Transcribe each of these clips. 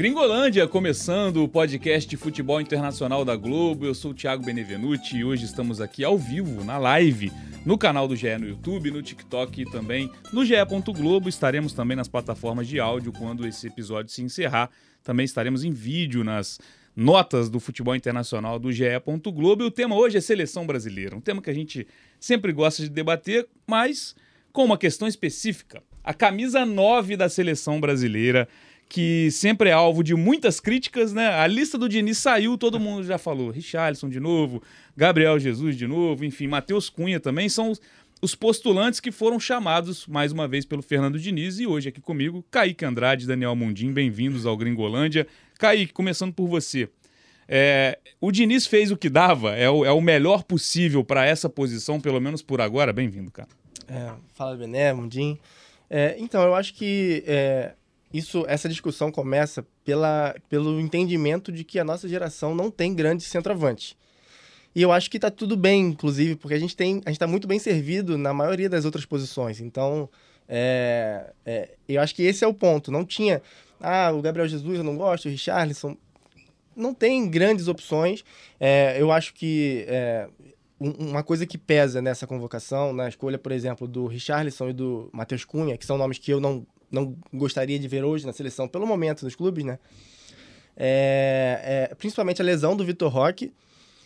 Gringolândia, começando o podcast de futebol internacional da Globo. Eu sou o Thiago Benevenuti e hoje estamos aqui ao vivo, na live, no canal do GE no YouTube, no TikTok e também no ge.globo. Estaremos também nas plataformas de áudio quando esse episódio se encerrar. Também estaremos em vídeo nas notas do futebol internacional do ge.globo. E o tema hoje é seleção brasileira, um tema que a gente sempre gosta de debater, mas com uma questão específica. A camisa 9 da seleção brasileira, que sempre é alvo de muitas críticas, né? A lista do Diniz saiu, todo mundo já falou. Richarlison de novo, Gabriel Jesus de novo, enfim, Matheus Cunha também são os postulantes que foram chamados mais uma vez pelo Fernando Diniz. E hoje aqui comigo, Kaique Andrade, Daniel Mundim, bem-vindos ao Gringolândia. Kaique, começando por você. O Diniz fez o que dava, é o melhor possível para essa posição, pelo menos por agora. Bem-vindo, cara. Fala, Bené, Mundim. Então, eu acho que essa discussão começa pelo entendimento de que a nossa geração não tem grande centroavante. E eu acho que tá tudo bem, inclusive, porque a gente tá muito bem servido na maioria das outras posições. Então, eu acho que esse é o ponto. Não tinha, o Gabriel Jesus eu não gosto, o Richarlison. Não tem grandes opções. Eu acho que uma coisa que pesa nessa convocação, na escolha, por exemplo, do Richarlison e do Matheus Cunha, que são nomes que eu não gostaria de ver hoje na seleção, pelo momento, nos clubes, né? Principalmente a lesão do Vitor Roque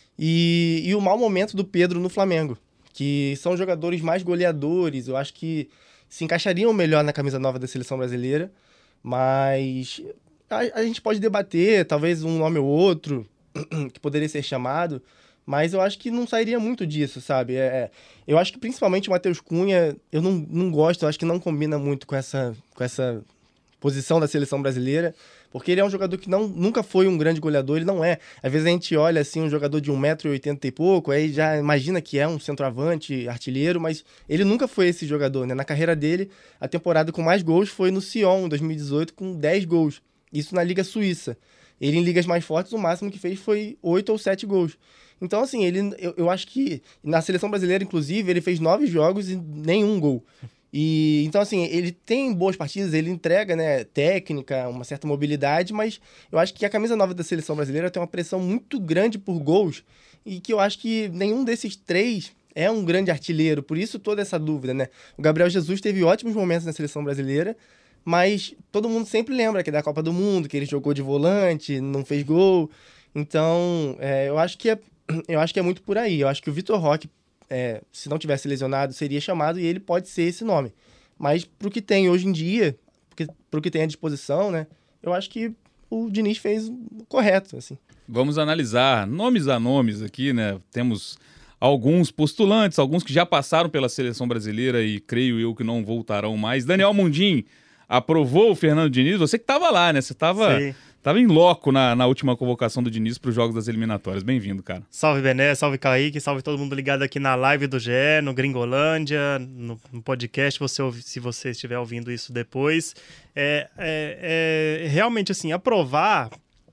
e o mau momento do Pedro no Flamengo, que são jogadores mais goleadores, eu acho que se encaixariam melhor na camisa nova da seleção brasileira, mas a gente pode debater, talvez um nome ou outro que poderia ser chamado, mas eu acho que não sairia muito disso, sabe? Eu acho que principalmente o Matheus Cunha, eu não gosto, eu acho que não combina muito com essa posição da seleção brasileira, porque ele é um jogador que nunca foi um grande goleador, ele não é. Às vezes a gente olha assim, um jogador de 1,80 m e pouco, aí já imagina que é um centroavante, artilheiro, mas ele nunca foi esse jogador, né? Na carreira dele, a temporada com mais gols foi no Sion, em 2018, com 10 gols. Isso na Liga Suíça. Ele, em ligas mais fortes, o máximo que fez foi 8 ou 7 gols. Então, assim, eu acho que na seleção brasileira, inclusive, ele fez 9 jogos e nenhum gol. Então, assim, ele tem boas partidas, ele entrega, né, técnica, uma certa mobilidade, mas eu acho que a camisa nova da seleção brasileira tem uma pressão muito grande por gols e que eu acho que nenhum desses três é um grande artilheiro. Por isso, toda essa dúvida, né? O Gabriel Jesus teve ótimos momentos na seleção brasileira, mas todo mundo sempre lembra que é da Copa do Mundo, que ele jogou de volante, não fez gol. Então, eu acho que é muito por aí. Eu acho que o Vitor Roque, se não tivesse lesionado, seria chamado e ele pode ser esse nome. Mas pro que tem hoje em dia, pro que tem à disposição, né? Eu acho que o Diniz fez o correto, assim. Vamos analisar nomes a nomes aqui, né? Temos alguns postulantes, alguns que já passaram pela seleção brasileira e creio eu que não voltarão mais. Daniel Mundim, aprovou o Fernando Diniz? Você que estava lá, né? Você estava em loco na última convocação do Diniz para os jogos das eliminatórias. Bem-vindo, cara. Salve, Bené, salve, Kaique, salve todo mundo ligado aqui na live do GE, no Gringolândia, no podcast, se você estiver ouvindo isso depois. Realmente, assim, aprovar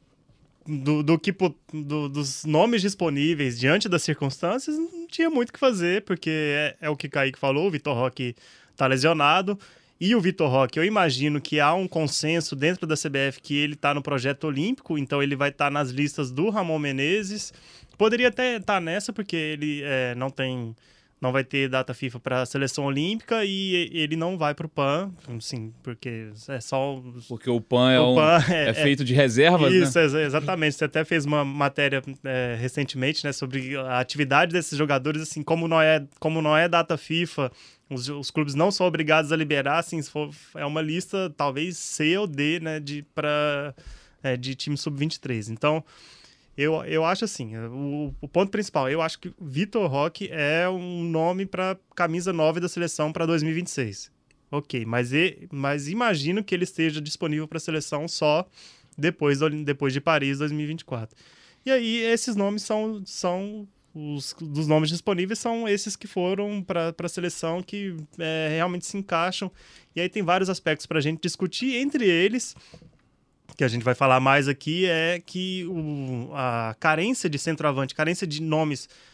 dos nomes disponíveis diante das circunstâncias, não tinha muito o que fazer, porque é o que Kaique falou, o Vitor Roque tá lesionado. E o Vitor Roque, eu imagino que há um consenso dentro da CBF que ele está no projeto olímpico, então ele vai estar nas listas do Ramon Menezes. Poderia até estar nessa, porque ele não vai ter data FIFA para a seleção olímpica e ele não vai para o PAN, assim, porque é só... Porque o PAN é feito de reservas, isso, né? Isso, exatamente. Você até fez uma matéria recentemente, né, sobre a atividade desses jogadores, assim, como não é data FIFA... Os clubes não são obrigados a liberar, assim, é uma lista talvez C ou D, né, de time sub-23. Então, eu acho assim, o ponto principal, eu acho que Vitor Roque é um nome para camisa 9 da seleção para 2026. Ok, mas imagino que ele esteja disponível para a seleção só depois de Paris 2024. E aí, esses nomes são dos nomes disponíveis são esses que foram para a seleção que realmente se encaixam. E aí tem vários aspectos para a gente discutir. Entre eles, que a gente vai falar mais aqui, é que a carência de centroavante, carência de nomes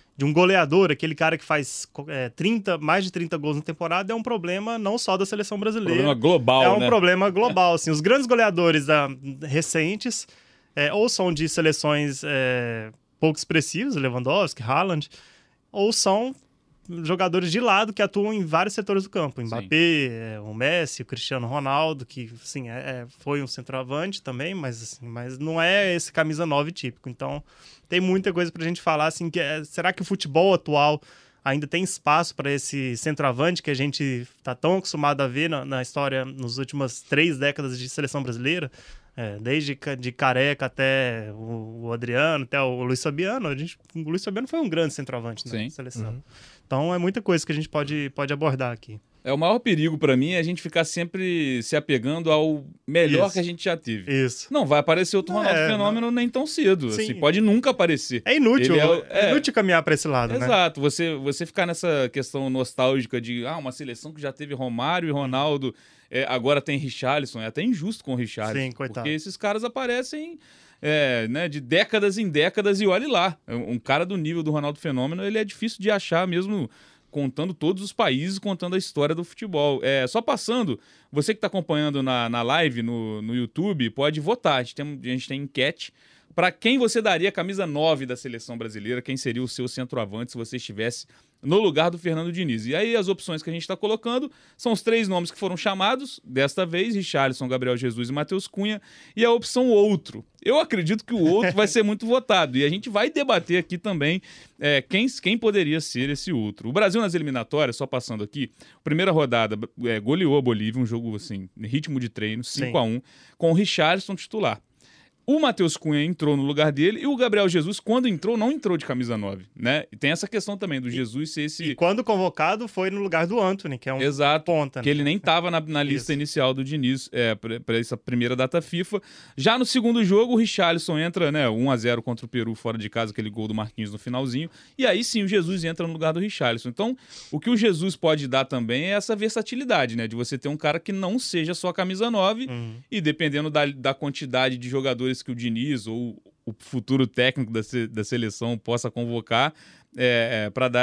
de um goleador, aquele cara que faz mais de 30 gols na temporada, é um problema não só da seleção brasileira. Problema global, é um né? problema global. Assim, os grandes goleadores recentes ou são de seleções pouco expressivas, Lewandowski, Haaland, ou são jogadores de lado que atuam em vários setores do campo. Mbappé, o Messi, o Cristiano Ronaldo, que assim, foi um centroavante também, mas não é esse camisa 9 típico. Então, tem muita coisa pra gente falar. Assim, será que o futebol atual ainda tem espaço para esse centroavante que a gente tá tão acostumado a ver na história nas últimas 3 décadas de seleção brasileira? Desde de Careca até o Adriano, até o Luiz Fabiano. O Luiz Fabiano foi um grande centroavante na seleção. Uhum. Então é muita coisa que a gente pode abordar aqui. O maior perigo pra mim é a gente ficar sempre se apegando ao melhor que a gente já teve. Isso. Não vai aparecer outro Ronaldo Fenômeno nem tão cedo. Assim, pode nunca aparecer. É inútil. É inútil caminhar pra esse lado, né? Exato. Você ficar nessa questão nostálgica de uma seleção que já teve Romário e Ronaldo, agora tem Richarlison. É até injusto com o Richarlison. Sim, coitado. Porque esses caras aparecem de décadas em décadas e olhe lá. Um cara do nível do Ronaldo Fenômeno, ele é difícil de achar mesmo, contando todos os países, contando a história do futebol. Só passando, você que está acompanhando na live no YouTube, pode votar. A gente tem enquete para quem você daria a camisa 9 da seleção brasileira, quem seria o seu centroavante se você estivesse no lugar do Fernando Diniz. E aí as opções que a gente está colocando são os 3 nomes que foram chamados, desta vez, Richarlison, Gabriel Jesus e Matheus Cunha, e a opção outro. Eu acredito que o outro vai ser muito votado, e a gente vai debater aqui também quem poderia ser esse outro. O Brasil nas eliminatórias, só passando aqui, primeira rodada, goleou a Bolívia, um jogo assim, ritmo de treino, 5-1, com o Richarlison titular. O Matheus Cunha entrou no lugar dele e o Gabriel Jesus, quando entrou, não entrou de camisa 9, né? E tem essa questão também do Jesus ser esse... E quando convocado, foi no lugar do Anthony, que é um ponta. Que ele nem estava na lista inicial do Diniz para essa primeira data FIFA. Já no segundo jogo, o Richarlison entra, né, 1-0 contra o Peru fora de casa, aquele gol do Marquinhos no finalzinho. E aí sim, o Jesus entra no lugar do Richarlison. Então, o que o Jesus pode dar também é essa versatilidade, né? De você ter um cara que não seja só a camisa 9 e dependendo da quantidade de jogadores que o Diniz ou o futuro técnico da seleção possa convocar para dar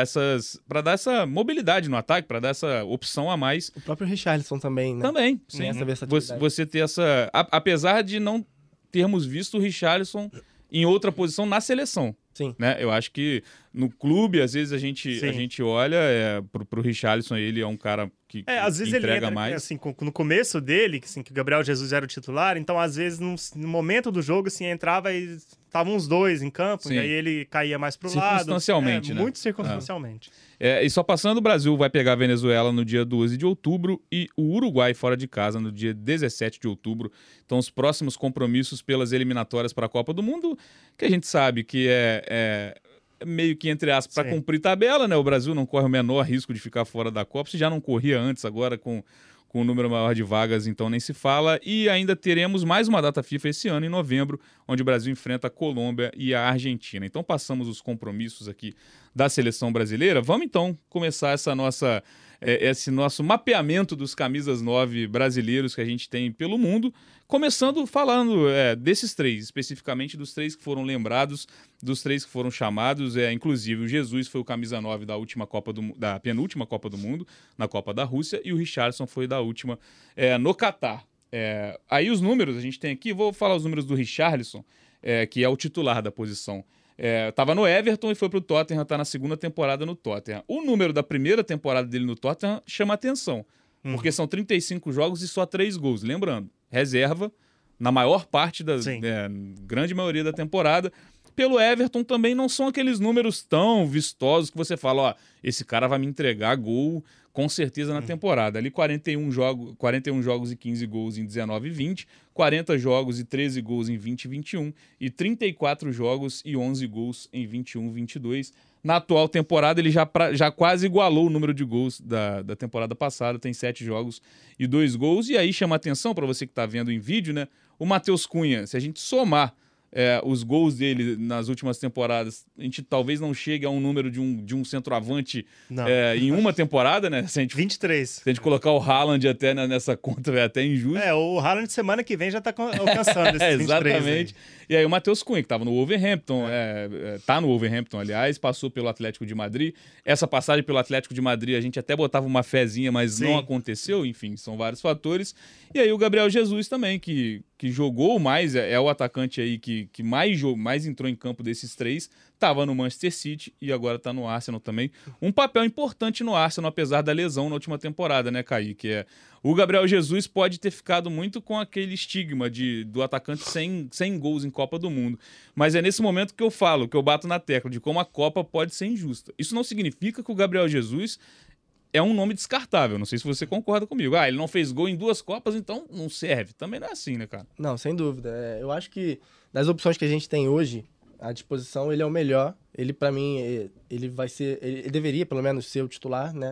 essa mobilidade no ataque, para dar essa opção a mais. O próprio Richarlison também, né? Também, sim. Tem essa versatilidade. Você ter essa... Apesar de não termos visto o Richarlison em outra posição na seleção. Sim. Né? Eu acho que no clube, às vezes, a gente olha pro Richarlison, ele é um cara que às vezes entrega ele entra, mais. Assim, no começo dele, que o Gabriel Jesus era o titular, então às vezes no momento do jogo, assim, entrava e estavam os dois em campo, e aí ele caía mais pro lado. Circunstancialmente, né? Muito circunstancialmente. E só passando, o Brasil vai pegar a Venezuela no dia 12 de outubro e o Uruguai fora de casa no dia 17 de outubro. Então, os próximos compromissos pelas eliminatórias para a Copa do Mundo, que a gente sabe que meio que, entre aspas, para cumprir tabela, né? O Brasil não corre o menor risco de ficar fora da Copa, se já não corria antes, agora com um número maior de vagas, então nem se fala. E ainda teremos mais uma data FIFA esse ano, em novembro, onde o Brasil enfrenta a Colômbia e a Argentina. Então passamos os compromissos aqui da seleção brasileira. Vamos então começar esse nosso mapeamento dos camisas 9 brasileiros que a gente tem pelo mundo, começando falando desses 3, especificamente dos 3 que foram lembrados, dos 3 que foram chamados. Inclusive o Jesus foi o camisa 9 da penúltima Copa do Mundo, na Copa da Rússia, e o Richarlison foi da última no Catar. Aí os números, a gente tem aqui, vou falar os números do Richarlison, que é o titular da posição. Tava no Everton e foi pro Tottenham, tá na segunda temporada no Tottenham. O número da primeira temporada dele no Tottenham chama atenção, porque são 35 jogos e só 3 gols. Lembrando, reserva na maior parte grande maioria da temporada. Pelo Everton também não são aqueles números tão vistosos que você fala, esse cara vai me entregar gol com certeza na temporada. Ali 41 jogos e 15 gols em 19 e 20, 40 jogos e 13 gols em 20 e 21 e 34 jogos e 11 gols em 21 e 22. Na atual temporada ele já quase igualou o número de gols da temporada passada, tem 7 jogos e 2 gols. E aí chama atenção para você que está vendo em vídeo, né? O Matheus Cunha, se a gente somar os gols dele nas últimas temporadas, a gente talvez não chegue a um número de um centroavante em uma temporada, né? Se a gente, 23. Se a gente colocar o Haaland até nessa conta, é até injusto. O Haaland semana que vem já tá alcançando esses 23. Exatamente. E aí o Matheus Cunha, que tava no Wolverhampton, tá no Wolverhampton, aliás, passou pelo Atlético de Madrid. Essa passagem pelo Atlético de Madrid, a gente até botava uma fezinha, mas não aconteceu, enfim, são vários fatores. E aí o Gabriel Jesus também, que jogou mais, é o atacante aí que mais entrou em campo desses três, estava no Manchester City e agora está no Arsenal também. Um papel importante no Arsenal, apesar da lesão na última temporada, né, Kaique? O Gabriel Jesus pode ter ficado muito com aquele estigma do atacante sem gols em Copa do Mundo. Mas é nesse momento que eu falo, que eu bato na tecla, de como a Copa pode ser injusta. Isso não significa que o Gabriel Jesus é um nome descartável. Não sei se você concorda comigo. Ele não fez gol em 2 Copas, então não serve. Também não é assim, né, cara? Não, sem dúvida. Eu acho que das opções que a gente tem hoje, à disposição, ele é o melhor. Ele, pra mim, ele vai ser... Ele deveria, pelo menos, ser o titular, né?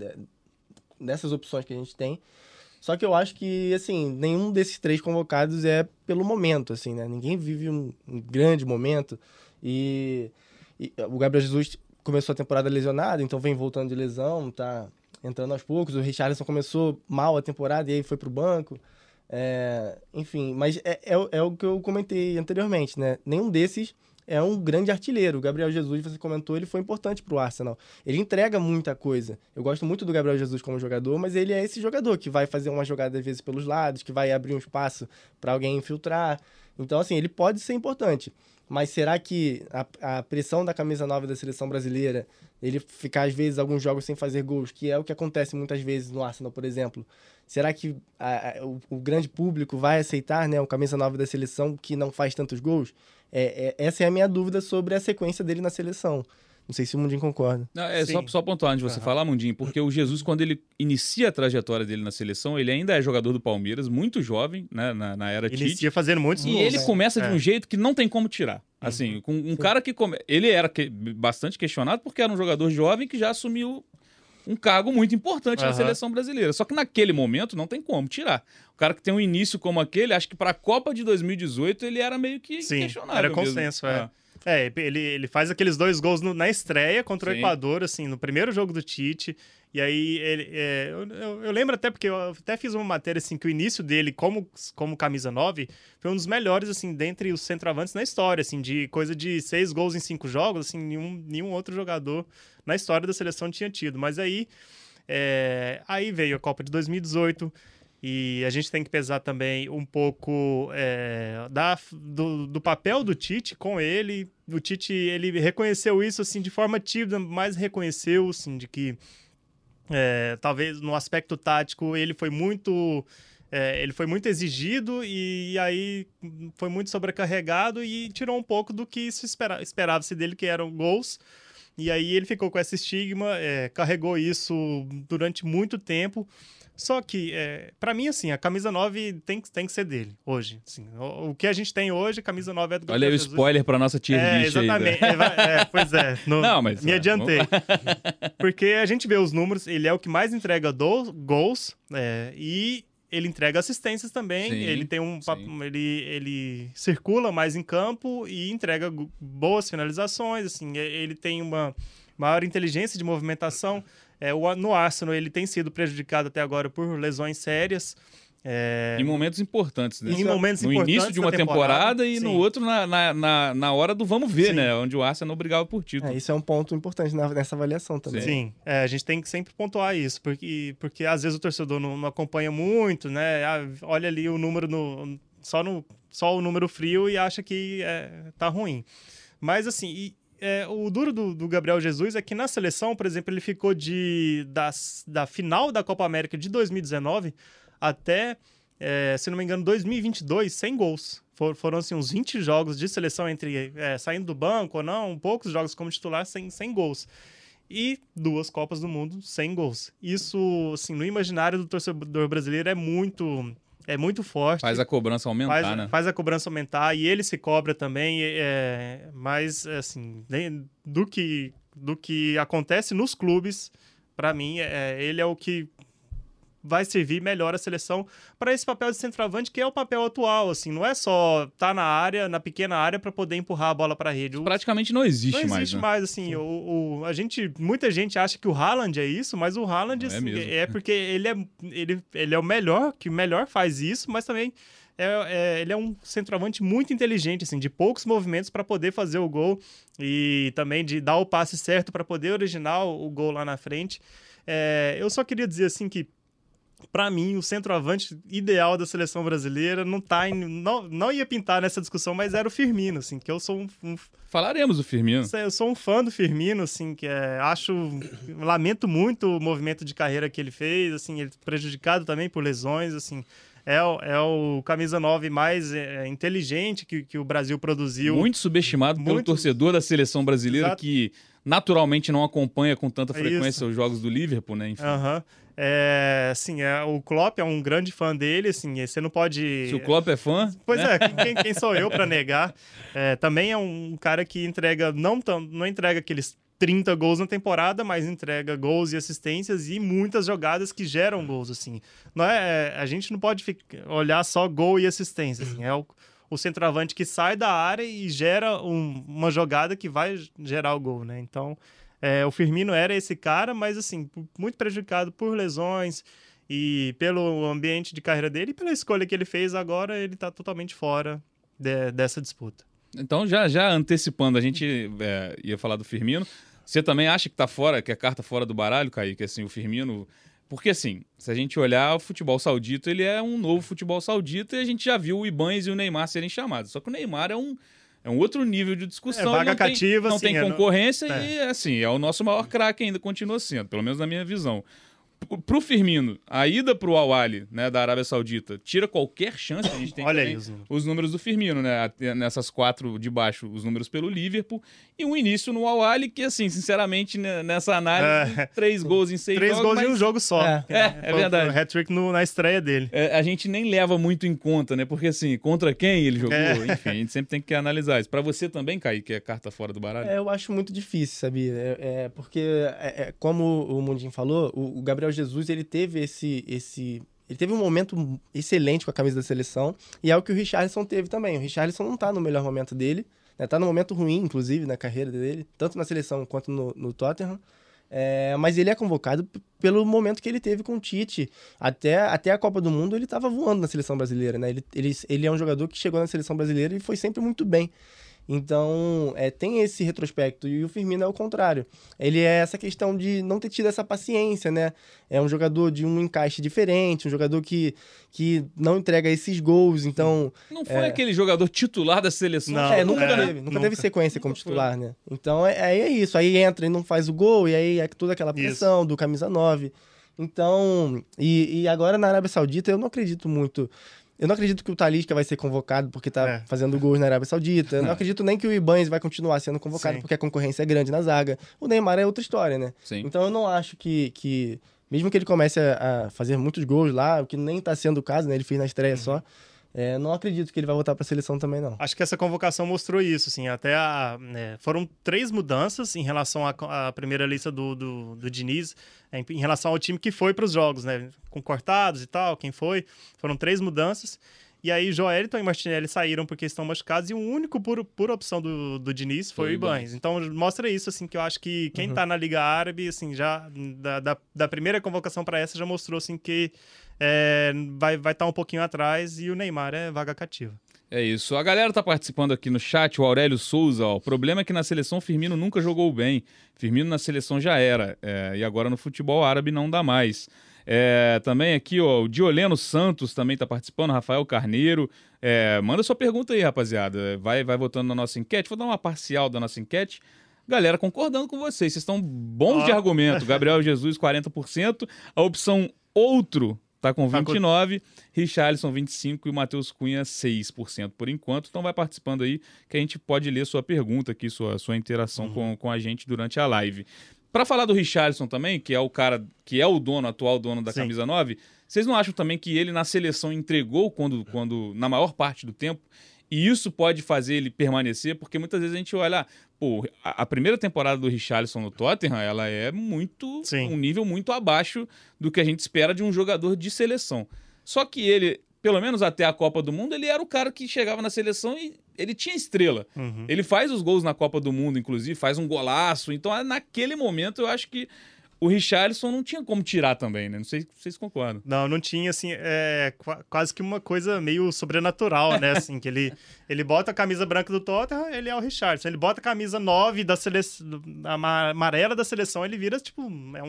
Dessas opções que a gente tem. Só que eu acho que, assim, nenhum desses 3 convocados é pelo momento, assim, né? Ninguém vive um grande momento. E o Gabriel Jesus começou a temporada lesionado, então vem voltando de lesão, tá entrando aos poucos. O Richarlison começou mal a temporada e aí foi pro banco. Enfim, mas é o que eu comentei anteriormente, né? Nenhum desses é um grande artilheiro. O Gabriel Jesus, você comentou, ele foi importante pro Arsenal. Ele entrega muita coisa. Eu gosto muito do Gabriel Jesus como jogador, mas ele é esse jogador que vai fazer uma jogada, às vezes, pelos lados, que vai abrir um espaço para alguém infiltrar. Então, assim, ele pode ser importante. Mas será que a pressão da camisa 9 da seleção brasileira, ele ficar, às vezes, alguns jogos sem fazer gols, que é o que acontece muitas vezes no Arsenal, por exemplo, será que o grande público vai aceitar, né, o camisa 9 da seleção que não faz tantos gols? Essa é a minha dúvida sobre a sequência dele na seleção. Não sei se o Mundinho concorda. Não, só pontuar antes de você falar, Mundinho, porque o Jesus, quando ele inicia a trajetória dele na seleção, ele ainda é jogador do Palmeiras, muito jovem, né, na era Tite. Inicia fazendo muitos gols. E ele começa de um jeito que não tem como tirar. Assim, com um cara que... Ele era bastante questionado porque era um jogador jovem que já assumiu um cargo muito importante na seleção brasileira. Só que naquele momento não tem como tirar. O cara que tem um início como aquele, acho que para a Copa de 2018 ele era meio que questionável. Era consenso, ele faz aqueles 2 gols na estreia contra o Equador, assim, no primeiro jogo do Tite. E aí, eu lembro até, porque eu até fiz uma matéria, assim, que o início dele como camisa 9 foi um dos melhores, assim, dentre os centroavantes na história, assim, de coisa de 6 gols em 5 jogos, assim, nenhum outro jogador na história da seleção tinha tido. Mas aí veio a Copa de 2018, e a gente tem que pesar também um pouco do papel do Tite com ele. O Tite, ele reconheceu isso, assim, de forma tímida, mas reconheceu, assim, de que talvez no aspecto tático ele foi muito exigido e aí foi muito sobrecarregado e tirou um pouco do que se esperava-se dele, que eram gols. E aí ele ficou com esse estigma, carregou isso durante muito tempo. Só que, pra mim, assim, a camisa 9 tem que ser dele, hoje. Assim, o que a gente tem hoje, a camisa 9 é do Gabriel Jesus. Olha aí o spoiler pra nossa tier list aí. Exatamente. Pois é. Me adiantei. Porque a gente vê os números, ele é o que mais entrega gols, e ele entrega assistências também. Sim, ele tem ele circula mais em campo e entrega boas finalizações, assim, ele tem uma maior inteligência de movimentação. No Arsenal, ele tem sido prejudicado até agora por lesões sérias. Em momentos importantes, né? No início de uma temporada e no outro na hora do vamos ver, né? Onde o Arsenal brigava por título. Isso é um ponto importante nessa avaliação também. Sim, a gente tem que sempre pontuar isso, porque às vezes o torcedor não acompanha muito, né? Olha ali o número só o número frio e acha que tá ruim. Mas assim... o duro do Gabriel Jesus é que na seleção, por exemplo, ele ficou da final da Copa América de 2019 até, se não me engano, 2022, sem gols. Foram assim, uns 20 jogos de seleção entre saindo do banco ou não, poucos jogos como titular sem gols. E 2 Copas do Mundo sem gols. Isso, assim, no imaginário do torcedor brasileiro é muito forte. Faz a cobrança aumentar, né? Faz a cobrança aumentar e ele se cobra também, mas, assim, do que acontece nos clubes, pra mim, ele é o que vai servir melhor a seleção para esse papel de centroavante, que é o papel atual, assim, não é só estar na área, na pequena área, para poder empurrar a bola para a rede. Praticamente não existe mais. Não existe mais, assim, muita gente acha que o Haaland é isso, mas o Haaland, assim, é porque ele é o melhor, que melhor faz isso, mas também ele é um centroavante muito inteligente, assim, de poucos movimentos para poder fazer o gol e também de dar o passe certo para poder originar o gol lá na frente. Eu só queria dizer, assim, que para mim, o centroavante ideal da seleção brasileira não ia pintar nessa discussão, mas era o Firmino, assim, que eu sou Falaremos do Firmino. Eu sou um fã do Firmino, assim, que lamento muito o movimento de carreira que ele fez, assim, ele prejudicado também por lesões, assim, é o camisa 9 mais inteligente que o Brasil produziu. Muito subestimado pelo torcedor da seleção brasileira, Exato. que naturalmente não acompanha com tanta frequência os jogos do Liverpool, né? Enfim. Assim, o Klopp é um grande fã dele, assim, você não pode... Se o Klopp é fã... Pois né? Quem sou eu para negar? Também é um cara que entrega, não entrega aqueles 30 gols na temporada, mas entrega gols e assistências e muitas jogadas que geram gols, assim. A gente não pode olhar só gol e assistência, assim, o centroavante que sai da área e gera uma jogada que vai gerar o gol, né? Então, o Firmino era esse cara, mas assim, muito prejudicado por lesões e pelo ambiente de carreira dele e pela escolha que ele fez agora, ele tá totalmente fora dessa disputa. Então, já antecipando, a gente ia falar do Firmino. Você também acha que tá fora, que é carta fora do baralho, Kaique? Assim, o Firmino... Porque, assim, se a gente olhar, o futebol saudita, ele é um novo futebol saudita e a gente já viu o Ibanez e o Neymar serem chamados. Só que o Neymar é um outro nível de discussão. Vaga cativa, não tem concorrência e, assim, é o nosso maior craque ainda, continua sendo, pelo menos na minha visão. Pro Firmino, a ida pro Al-Ahly, né, da Arábia Saudita, tira qualquer chance. A gente tem Olha aí os números do Firmino, né, nessas 4 de baixo, os números pelo Liverpool, e um início no Al-Ahly que, assim, sinceramente, nessa análise, 3 gols em 6 jogos. 3 gols em um jogo só. É verdade. O hat-trick na estreia dele. A gente nem leva muito em conta, né, porque, assim, contra quem ele jogou, enfim, a gente sempre tem que analisar isso. Pra você também, Kaique, que é carta fora do baralho? Eu acho muito difícil, sabia? Porque, como o Mundinho falou, o Gabriel Jesus, ele teve ele teve um momento excelente com a camisa da seleção, e é o que o Richarlison teve também. O Richarlison não tá no melhor momento dele, né? Tá no momento ruim, inclusive, na carreira dele, tanto na seleção quanto no Tottenham. Mas ele é convocado pelo momento que ele teve com o Tite. Até a Copa do Mundo ele estava voando na seleção brasileira, né? Ele é um jogador que chegou na seleção brasileira e foi sempre muito bem. Então, tem esse retrospecto. E o Firmino é o contrário. Ele é essa questão de não ter tido essa paciência, né? É um jogador de um encaixe diferente, um jogador que não entrega esses gols, então... Não foi aquele jogador titular da seleção? Não, nunca teve sequência como titular, né? Então, é isso. Aí entra e não faz o gol, e aí é toda aquela pressão do camisa 9. Então, e agora na Arábia Saudita, eu não acredito muito... Eu não acredito que o Talisca vai ser convocado porque tá fazendo gols na Arábia Saudita. Eu não acredito nem que o Ibanez vai continuar sendo convocado porque a concorrência é grande na zaga. O Neymar é outra história, né? Sim. Então eu não acho que mesmo que ele comece a fazer muitos gols lá, o que nem tá sendo o caso, né? Ele fez na estreia só. Não acredito que ele vai voltar para a seleção também, não. Acho que essa convocação mostrou isso, assim, até foram 3 mudanças em relação à primeira lista do Diniz, em relação ao time que foi para os jogos, né, com cortados e tal, quem foi, foram 3 mudanças, e aí Joelinton e Martinelli saíram porque estão machucados, e o único por opção do Diniz foi o Ibanez. Então mostra isso, assim, que eu acho que quem tá na Liga Árabe, assim, já da primeira convocação para essa já mostrou, assim, que vai estar um pouquinho atrás, e o Neymar é vaga cativa. É isso. A galera tá participando aqui no chat, o Aurélio Souza, ó. O problema é que na seleção Firmino nunca jogou bem. Firmino na seleção já era. E agora no futebol árabe não dá mais. Também aqui, ó, o Dioleno Santos também tá participando, Rafael Carneiro. Manda sua pergunta aí, rapaziada. Vai votando na nossa enquete. Vou dar uma parcial da nossa enquete. Galera concordando com vocês. Vocês estão bons de argumento. Gabriel Jesus, 40%. A opção outro tá com 29%, Richarlison 25% e o Matheus Cunha 6% por enquanto. Então vai participando aí que a gente pode ler sua pergunta aqui, sua interação com a gente durante a live. Para falar do Richarlison também, que é o cara, que é o atual dono da camisa 9, vocês não acham também que ele na seleção entregou quando na maior parte do tempo E isso pode fazer ele permanecer, porque muitas vezes a gente olha, pô, a primeira temporada do Richarlison no Tottenham, ela é um nível muito abaixo do que a gente espera de um jogador de seleção. Só que ele, pelo menos até a Copa do Mundo, ele era o cara que chegava na seleção e ele tinha estrela. Ele faz os gols na Copa do Mundo, inclusive, faz um golaço. Então, naquele momento, eu acho que o Richarlison não tinha como tirar também, né? Não sei se vocês concordam. Não tinha, assim, quase que uma coisa meio sobrenatural, né? Assim, que ele bota a camisa branca do Tottenham, ele é o Richarlison. Ele bota a camisa 9 da seleção, a amarela da seleção, ele vira, tipo,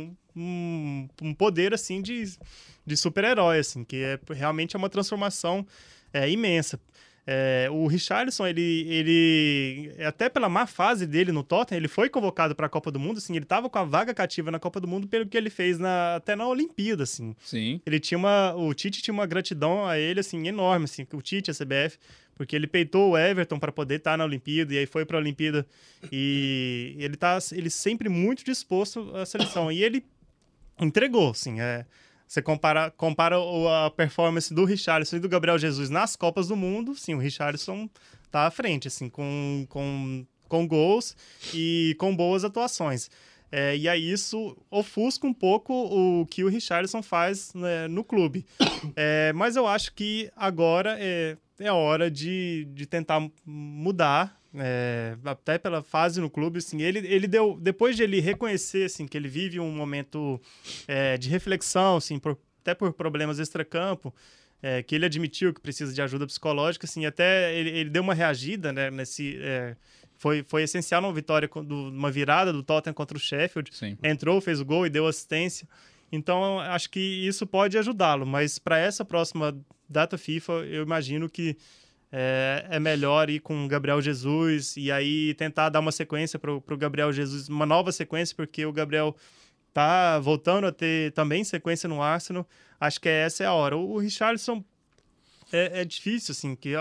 um poder, assim, de super-herói, assim, que realmente é uma transformação imensa. O Richarlison, ele até pela má fase dele no Tottenham, ele foi convocado para a Copa do Mundo, assim, ele estava com a vaga cativa na Copa do Mundo pelo que ele fez até na Olimpíada, assim. Sim. O Tite tinha uma gratidão a ele, assim, enorme, assim, o Tite, a CBF, porque ele peitou o Everton para poder estar na Olimpíada, e aí foi para a Olimpíada, e ele sempre muito disposto à seleção, e ele entregou, assim, Você compara a performance do Richarlison e do Gabriel Jesus nas Copas do Mundo, sim, o Richarlison tá à frente, assim, com gols e com boas atuações. E aí isso ofusca um pouco o que o Richarlison faz, né, no clube. Mas eu acho que agora é hora de tentar mudar, até pela fase no clube, assim, ele deu, depois de ele reconhecer, assim, que ele vive um momento de reflexão, assim, até por problemas extracampo, que ele admitiu que precisa de ajuda psicológica, assim, até ele deu uma reagida, né, foi essencial numa vitória, uma virada do Tottenham contra o Sheffield. Sim. Entrou, fez o gol e deu assistência. Então, acho que isso pode ajudá-lo, mas para essa próxima data FIFA, eu imagino que é melhor ir com o Gabriel Jesus e aí tentar dar uma sequência para o Gabriel Jesus, uma nova sequência, porque o Gabriel tá voltando a ter também sequência no Arsenal. Acho que essa é a hora. O Richarlison é difícil, assim, que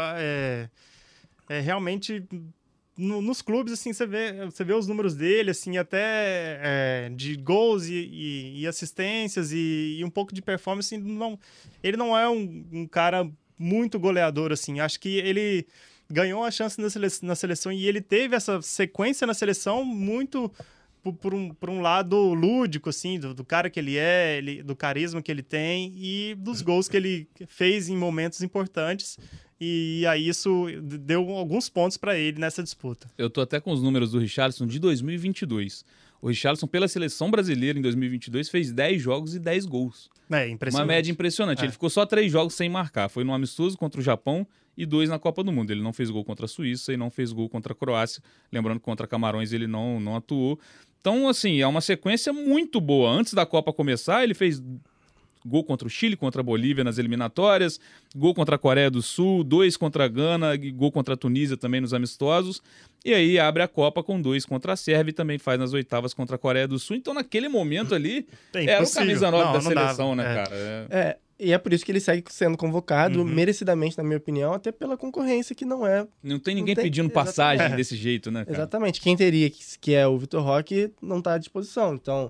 realmente nos clubes, assim, você vê os números dele, assim, até de gols e assistências e um pouco de performance, assim, ele não é um cara muito goleador, assim. Acho que ele ganhou a chance na seleção e ele teve essa sequência na seleção muito por um lado lúdico, assim, do cara que ele do carisma que ele tem e dos gols que ele fez em momentos importantes. E aí isso deu alguns pontos para ele nessa disputa. Eu tô até com os números do Richarlison de 2022. O Richarlison, pela seleção brasileira em 2022, fez 10 jogos e 10 gols. Impressionante. Uma média impressionante. Ele ficou só 3 jogos sem marcar. Foi no amistoso contra o Japão e 2 na Copa do Mundo. Ele não fez gol contra a Suíça e não fez gol contra a Croácia. Lembrando que contra Camarões ele não atuou. Então, assim, é uma sequência muito boa. Antes da Copa começar, ele fez gol contra o Chile, contra a Bolívia nas eliminatórias, gol contra a Coreia do Sul, 2 contra a Gana, gol contra a Tunísia também nos amistosos, e aí abre a Copa com 2 contra a Sérvia e também faz nas oitavas contra a Coreia do Sul. Então, naquele momento ali, era o camisa 9 da seleção, né, cara? E é por isso que ele segue sendo convocado, merecidamente, na minha opinião, até pela concorrência que não é... Não tem ninguém pedindo passagem desse jeito, né, cara? Exatamente. Quem teria, que é o Vitor Roque, não está à disposição. Então,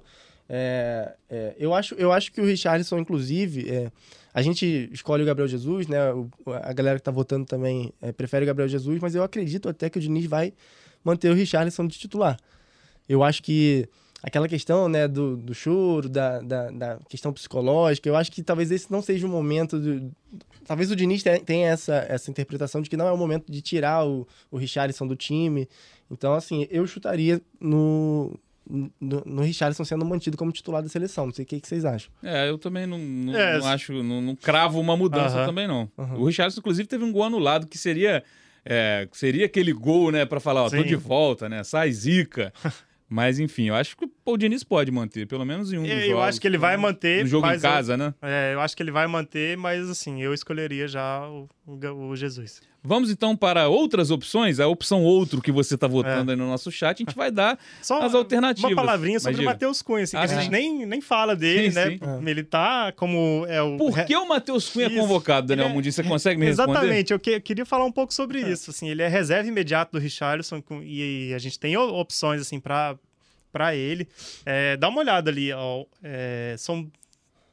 eu acho que o Richarlison, inclusive, a gente escolhe o Gabriel Jesus, né? A galera que está votando também prefere o Gabriel Jesus, mas eu acredito até que o Diniz vai manter o Richarlison de titular. Eu acho que aquela questão, né, do choro, da questão psicológica, eu acho que talvez esse não seja o momento... Talvez o Diniz tenha essa interpretação de que não é o momento de tirar o Richarlison do time. Então, assim, eu chutaria no Richarlison sendo mantido como titular da seleção. Não sei o que vocês acham. Eu também não acho, não cravo uma mudança também, não. O Richarlison, inclusive, teve um gol anulado que seria aquele gol, né, pra falar, tô de volta, né, sai zica. Mas, enfim, eu acho que o Diniz pode manter, pelo menos em um dos jogos. Eu acho que ele vai manter. No jogo em casa, né? Eu acho que ele vai manter, mas, assim, eu escolheria já o Jesus. Vamos, então, para outras opções. A opção outro que você está votando aí no nosso chat, a gente vai dar as alternativas. Uma palavrinha sobre o Matheus Cunha, assim, que a gente nem fala dele, sim, né? Sim. Ele tá como... Por que o Matheus Cunha é convocado, Daniel Mundi? Você consegue me responder? Exatamente. Eu queria falar um pouco sobre isso. Assim, ele é reserva imediato do Richarlison e a gente tem opções, assim, para ele. Dá uma olhada ali. São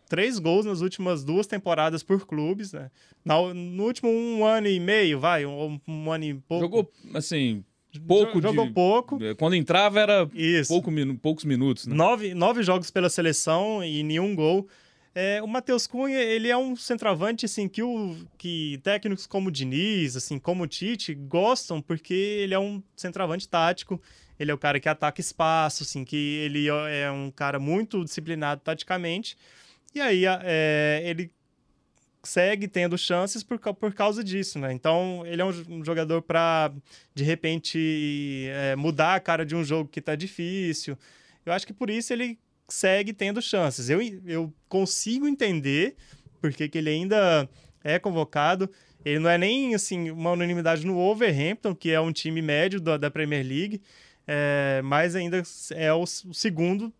3 gols nas últimas 2 temporadas por clubes, né? No último 1 ano e meio, um ano e pouco. Jogou, assim, pouco. Jogou pouco. Quando entrava era Isso. poucos minutos, né? 9 jogos pela seleção e nenhum gol. O Matheus Cunha, ele é um centroavante, assim, que técnicos como o Diniz, assim, como o Tite, gostam, porque ele é um centroavante tático, ele é o cara que ataca espaço, assim, que ele é um cara muito disciplinado taticamente, e aí ele segue tendo chances por causa disso, né? Então, ele é um jogador para, de repente, mudar a cara de um jogo que tá difícil. Eu acho que por isso ele segue tendo chances. Eu consigo entender por que ele ainda é convocado. Ele não é nem assim, uma unanimidade no Wolverhampton, que é um time médio da Premier League, mas ainda é o segundo,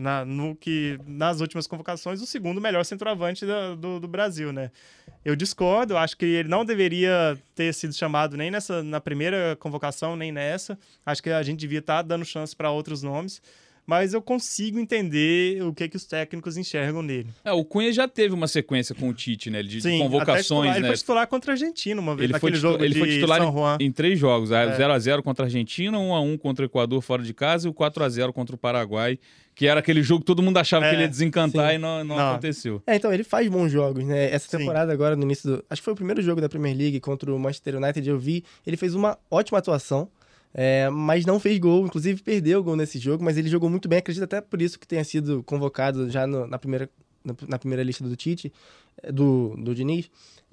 nas últimas convocações, o segundo melhor centroavante do Brasil, né? Eu discordo, acho que ele não deveria ter sido chamado nem na primeira convocação, nem nessa. Acho que a gente devia estar dando chance para outros nomes. Mas eu consigo entender o que os técnicos enxergam nele. O Cunha já teve uma sequência com o Tite, né? De Sim, convocações, ele né? foi titular contra a Argentina uma vez, Ele foi de titular São Juan. em 3 jogos. 0x0 contra a Argentina, 1x1 contra o Equador fora de casa e o 4x0 contra o Paraguai, que era aquele jogo que todo mundo achava que ele ia desencantar. Sim. E não aconteceu. Então, ele faz bons jogos, né? Essa temporada agora, no início acho que foi o primeiro jogo da Premier League contra o Manchester United, eu vi. Ele fez uma ótima atuação. Mas não fez gol, inclusive perdeu o gol nesse jogo, mas ele jogou muito bem, acredito até por isso que tenha sido convocado já na primeira lista do Tite, do Diniz.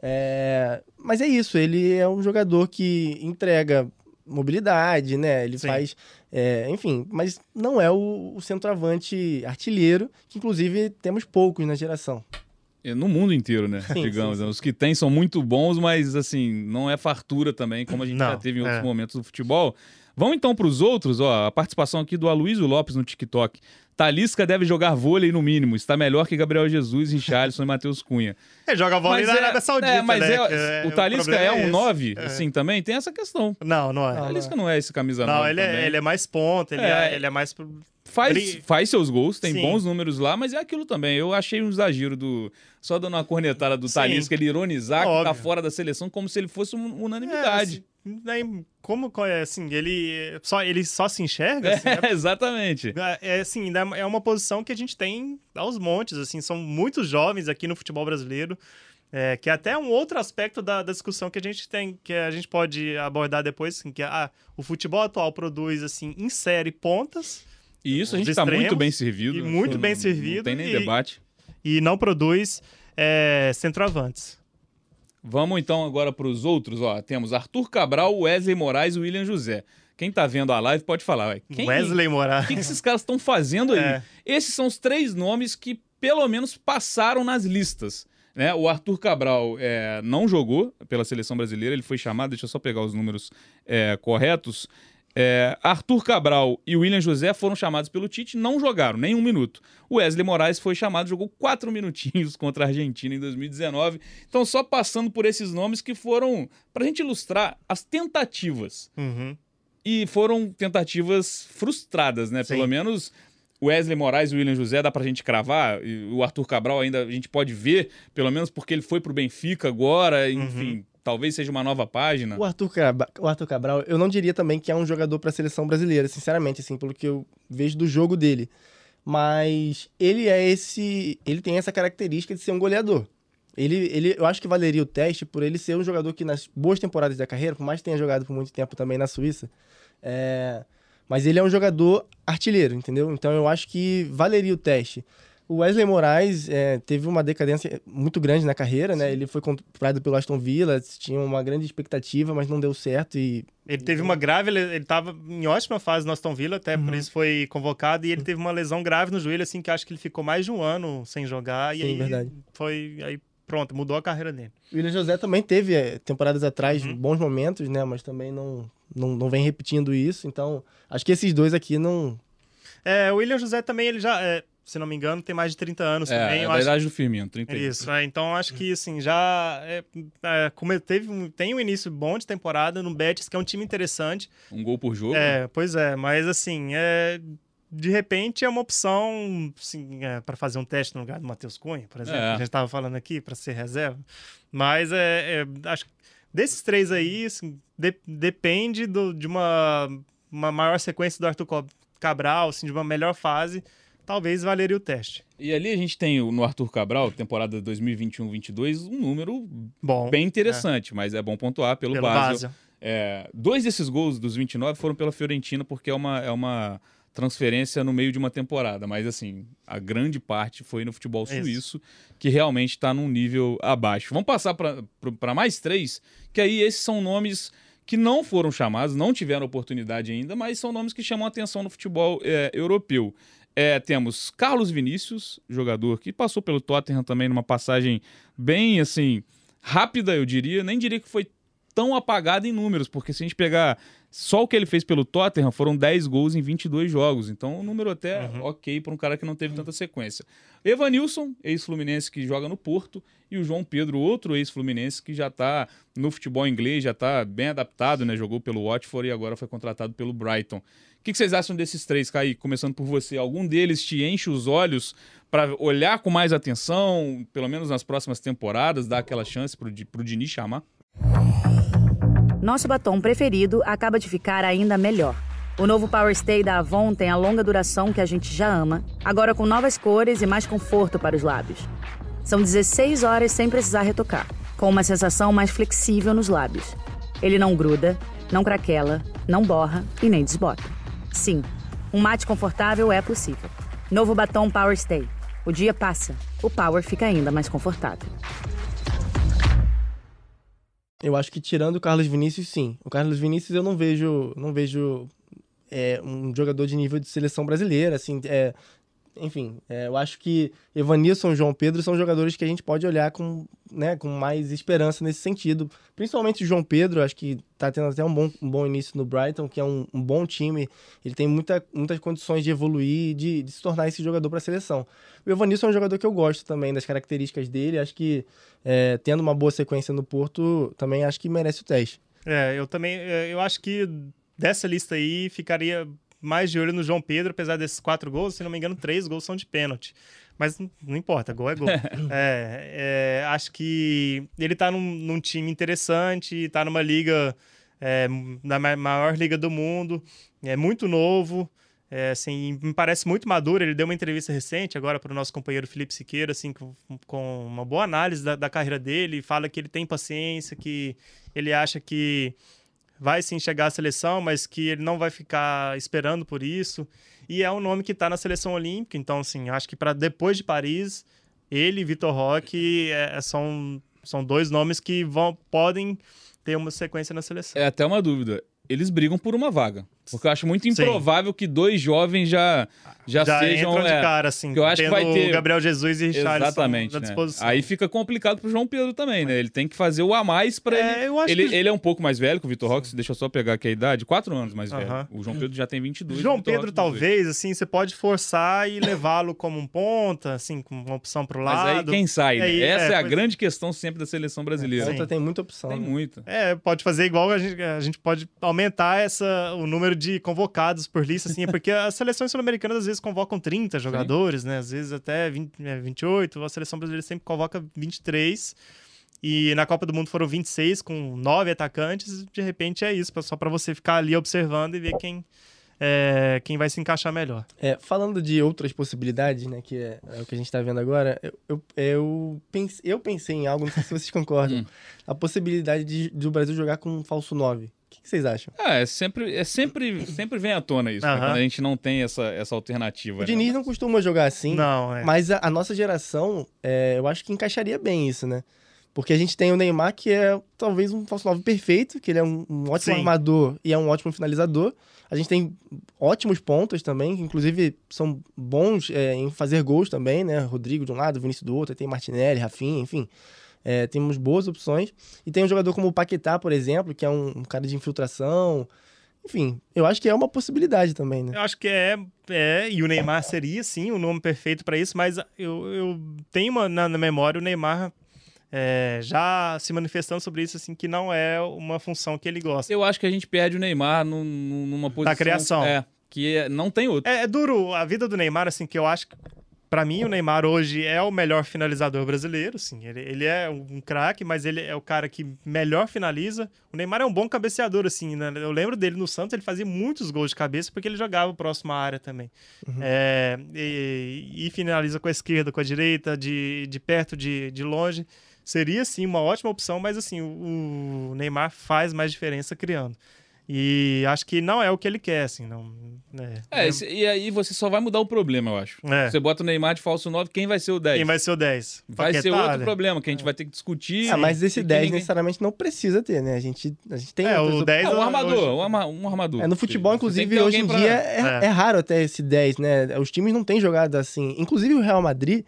Mas é isso, ele é um jogador que entrega mobilidade, né? Ele Sim. faz, enfim, mas não é o centroavante artilheiro, que inclusive temos poucos na geração. No mundo inteiro, né? Sim, digamos. Sim. Os que tem são muito bons, mas assim, não é fartura também, como a gente já teve em outros momentos do futebol. Vamos então para os outros, a participação aqui do Aloysio Lopes no TikTok. Talisca deve jogar vôlei no mínimo, está melhor que Gabriel Jesus, Richarlison e Matheus Cunha. Joga vôlei na Arábia Saudita, mas né? O Talisca é um 9, assim, também? Tem essa questão. Não é. O Talisca não é esse camisa 9 Não, ele é mais ponta, ele é mais... Faz seus gols, tem Sim. bons números lá, mas é aquilo também. Eu achei um exagero só dando uma cornetada do Talisca, ele ironizar que tá fora da seleção como se ele fosse uma unanimidade. Como é assim, ele só se enxerga? Assim, exatamente. Assim, é uma posição que a gente tem aos montes, assim, são muitos jovens aqui no futebol brasileiro, que é até um outro aspecto da discussão que a gente tem, que a gente pode abordar depois, assim, que o futebol atual produz, assim, insere pontas. E isso a gente está muito bem servido. E muito bem servido. Não tem nem debate. E não produz centroavantes. Vamos então agora para os outros. Temos Arthur Cabral, Wesley Moraes e William José. Quem tá vendo a live pode falar. Wesley Moraes. O que esses caras estão fazendo aí? Esses são os 3 nomes que pelo menos passaram nas listas. Né? O Arthur Cabral não jogou pela seleção brasileira, ele foi chamado, deixa eu só pegar os números corretos. Arthur Cabral e William José foram chamados pelo Tite, não jogaram nem 1 minuto. O Wesley Moraes foi chamado, jogou 4 minutinhos contra a Argentina em 2019. Então, só passando por esses nomes que foram, pra gente ilustrar, as tentativas. Uhum. E foram tentativas frustradas, né? Sim. Pelo menos o Wesley Moraes e o William José dá pra gente cravar. E o Arthur Cabral ainda a gente pode ver, pelo menos porque ele foi pro Benfica agora, enfim... Uhum. Talvez seja uma nova página. O Arthur Cabral, eu não diria também que é um jogador para a seleção brasileira, sinceramente, assim, pelo que eu vejo do jogo dele. Mas ele tem essa característica de ser um goleador. Eu acho que valeria o teste por ele ser um jogador que nas boas temporadas da carreira, por mais que tenha jogado por muito tempo também na Suíça, mas ele é um jogador artilheiro, entendeu? Então eu acho que valeria o teste. O Wesley Moraes teve uma decadência muito grande na carreira, né? Ele foi comprado pelo Aston Villa, tinha uma grande expectativa, mas não deu certo e... Ele teve uma grave... Ele estava em ótima fase no Aston Villa, até por isso foi convocado, e ele teve uma lesão grave no joelho, assim, que acho que ele ficou mais de 1 ano sem jogar, e aí verdade. Aí pronto, mudou a carreira dele. O William José também teve, temporadas atrás, bons momentos, né? Mas também não vem repetindo isso, então acho que esses 2 aqui não... O William José também, ele já... se não me engano, tem mais de 30 anos também. É a idade do Firmino, 30 anos. Isso, então acho que assim, já tem um início bom de temporada no Betis, que é um time interessante. Um gol por jogo. Pois é, mas assim, de repente é uma opção assim, para fazer um teste no lugar do Matheus Cunha, por exemplo, que a gente estava falando aqui, para ser reserva. Mas acho que desses três aí, assim, depende de uma maior sequência do Arthur Cabral, assim, de uma melhor fase, talvez valeria o teste. E ali a gente tem no Arthur Cabral, temporada 2021-22, um número bem interessante, mas é bom pontuar pelo Basel. Dois desses gols dos 29 foram pela Fiorentina, porque é uma transferência no meio de uma temporada, mas assim, a grande parte foi no futebol suíço, que realmente está num nível abaixo. Vamos passar para mais três, que aí esses são nomes que não foram chamados, não tiveram oportunidade ainda, mas são nomes que chamam a atenção no futebol europeu. Temos Carlos Vinícius, jogador que passou pelo Tottenham também numa passagem bem assim rápida, eu diria. Nem diria que foi tão apagado em números, porque se a gente pegar só o que ele fez pelo Tottenham, foram 10 gols em 22 jogos. Então, um número até ok para um cara que não teve tanta sequência. Evanilson, ex-fluminense que joga no Porto, e o João Pedro, outro ex-fluminense que já está no futebol inglês, já está bem adaptado, né? Jogou pelo Watford e agora foi contratado pelo Brighton. O que vocês acham desses três, Kaique? Começando por você, algum deles te enche os olhos para olhar com mais atenção, pelo menos nas próximas temporadas, dar aquela chance para o Diniz chamar? Nosso batom preferido acaba de ficar ainda melhor. O novo Power Stay da Avon tem a longa duração que a gente já ama, agora com novas cores e mais conforto para os lábios. São 16 horas sem precisar retocar, com uma sensação mais flexível nos lábios. Ele não gruda, não craquela, não borra e nem desbota. Sim, um mate confortável é possível. Novo batom Power Stay. O dia passa, o Power fica ainda mais confortável. Eu acho que tirando o Carlos Vinícius, sim. O Carlos Vinícius eu não vejo um jogador de nível de seleção brasileira, assim, enfim, eu acho que Evanilson e João Pedro são jogadores que a gente pode olhar com mais esperança nesse sentido. Principalmente o João Pedro, acho que está tendo até um bom início no Brighton, que é um bom time. Ele tem muitas condições de evoluir e de se tornar esse jogador para a seleção. O Evanilson é um jogador que eu gosto também, das características dele. Acho que, tendo uma boa sequência no Porto, também acho que merece o teste. Eu acho que dessa lista aí ficaria mais de olho no João Pedro, apesar desses 4 gols, se não me engano, 3 gols são de pênalti. Mas não importa, gol é gol. Acho que ele tá num time interessante, tá numa liga, na maior liga do mundo, é muito novo, assim, me parece muito maduro. Ele deu uma entrevista recente agora para o nosso companheiro Felipe Siqueira, assim, com uma boa análise da carreira dele, fala que ele tem paciência, que ele acha que vai sim chegar à seleção, mas que ele não vai ficar esperando por isso. E é um nome que está na seleção olímpica, então, assim, acho que para depois de Paris, ele e Vitor Roque são 2 nomes que podem ter uma sequência na seleção. É até uma dúvida. Eles brigam por uma vaga. Porque eu acho muito improvável que 2 jovens já sejam... entram de cara, assim, eu acho que vai ter Gabriel Jesus e Richarlison na disposição. Aí fica complicado pro João Pedro também, né? Ele tem que fazer o a mais pra ele. Ele é um pouco mais velho que o Vitor Roque, deixa eu só pegar aqui a idade, 4 anos mais velho. O João Pedro já tem 22. João Pedro, talvez, assim, você pode forçar e levá-lo como um ponta, assim, com uma opção pro lado. Mas aí quem sai, né? Essa é a grande questão sempre da seleção brasileira. Tem muita opção. Tem muita. Pode fazer igual a gente pode aumentar o número de convocados por lista, assim, porque as seleções sul-americanas às vezes convocam 30 jogadores, né? Às vezes até 28, a seleção brasileira sempre convoca 23, e na Copa do Mundo foram 26, com 9 atacantes, de repente é isso, só para você ficar ali observando e ver quem vai se encaixar melhor. Falando de outras possibilidades, né, que é o que a gente está vendo agora, eu pensei em algo, não sei se vocês concordam, a possibilidade de o Brasil jogar com um falso 9. O que vocês acham? Sempre vem à tona isso, né, quando a gente não tem essa alternativa. O Diniz não costuma jogar assim, não, mas a nossa geração, eu acho que encaixaria bem isso, né? Porque a gente tem o Neymar, que é talvez um falso 9 perfeito, que ele é um ótimo armador e é um ótimo finalizador. A gente tem ótimos pontas também, que inclusive são bons em fazer gols também, né? Rodrigo de um lado, Vinícius do outro, tem Martinelli, Rafinha, enfim. Temos boas opções. E tem um jogador como o Paquetá, por exemplo, que é um cara de infiltração. Enfim, eu acho que é uma possibilidade também, né? Eu acho que e o Neymar seria, sim, o nome perfeito para isso, mas eu tenho na memória o Neymar já se manifestando sobre isso, assim, que não é uma função que ele gosta. Eu acho que a gente perde o Neymar numa posição... Da criação. que não tem outro. É duro a vida do Neymar, assim, que eu acho que, pra mim, o Neymar hoje é o melhor finalizador brasileiro, assim. Ele é um craque, mas ele é o cara que melhor finaliza. O Neymar é um bom cabeceador, assim, né? Eu lembro dele no Santos, ele fazia muitos gols de cabeça porque ele jogava próximo à área também. E finaliza com a esquerda, com a direita, de perto, de longe. Seria, sim, uma ótima opção, mas, assim, o Neymar faz mais diferença criando. E acho que não é o que ele quer, assim. Não, e aí você só vai mudar o problema, eu acho. Você bota o Neymar de falso 9, quem vai ser o 10? Quem vai ser o 10? Vai ser outro problema, que a gente vai ter que discutir. Mas esse 10 necessariamente não precisa ter, né? A gente tem... o 10... um armador, um armador. No futebol, inclusive, hoje em dia é raro até esse 10, né? Os times não têm jogado assim. Inclusive o Real Madrid,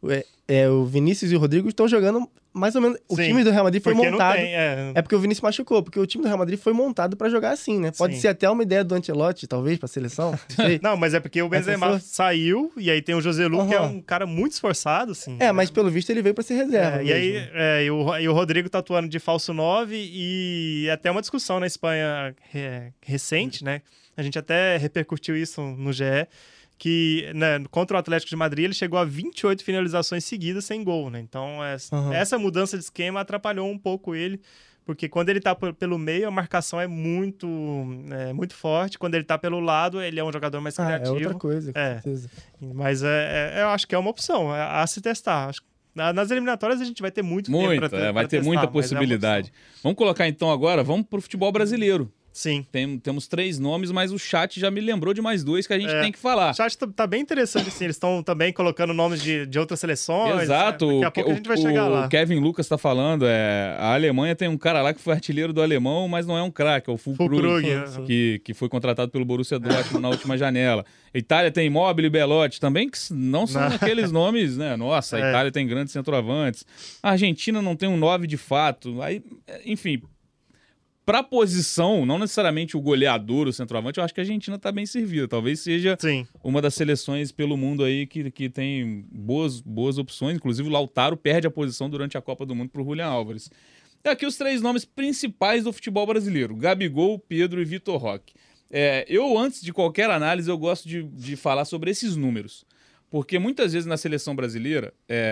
o Vinícius e o Rodrigo estão jogando... Mais ou menos, o time do Real Madrid foi montado... É porque o Vinícius machucou, porque o time do Real Madrid foi montado pra jogar assim, né? Pode ser até uma ideia do Ancelotti, talvez, pra seleção. Não sei. Não, mas é porque o Benzema saiu, e aí tem o Joselu, que é um cara muito esforçado, assim. Mas pelo visto ele veio pra ser reserva e o Rodrigo tá atuando de falso 9, e até uma discussão na Espanha recente, né? A gente até repercutiu isso no GE, que, né, contra o Atlético de Madrid ele chegou a 28 finalizações seguidas sem gol, né? Então essa mudança de esquema atrapalhou um pouco ele, porque quando ele tá pelo meio a marcação é muito forte, quando ele tá pelo lado ele é um jogador mais criativo. É outra coisa, com certeza. Mas eu acho que é uma opção a se testar. Acho que nas eliminatórias a gente vai ter muito tempo vai ter muita possibilidade. Vamos colocar então agora, vamos pro futebol brasileiro. Sim. Temos 3 nomes, mas o chat já me lembrou de mais 2 que a gente tem que falar. O chat tá bem interessante, assim. Eles estão também colocando nomes de outras seleções. Exato. Daqui a pouco a gente vai chegar lá. O Kevin Lucas tá falando, a Alemanha tem um cara lá que foi artilheiro do alemão, mas não é um craque, é o Füllkrug, que foi contratado pelo Borussia Dortmund na última janela. A Itália tem Immobile e Belotti também, que não são aqueles nomes, né? Nossa, a Itália tem grandes centroavantes. A Argentina não tem um 9 de fato. Aí, enfim... Pra posição, não necessariamente o goleador, o centroavante, eu acho que a Argentina tá bem servida. Talvez seja uma das seleções pelo mundo aí que tem boas opções. Inclusive o Lautaro perde a posição durante a Copa do Mundo pro Julián Álvares. E aqui os 3 nomes principais do futebol brasileiro. Gabigol, Pedro e Vitor Roque. Eu, antes de qualquer análise, eu gosto de falar sobre esses números. Porque muitas vezes na seleção brasileira...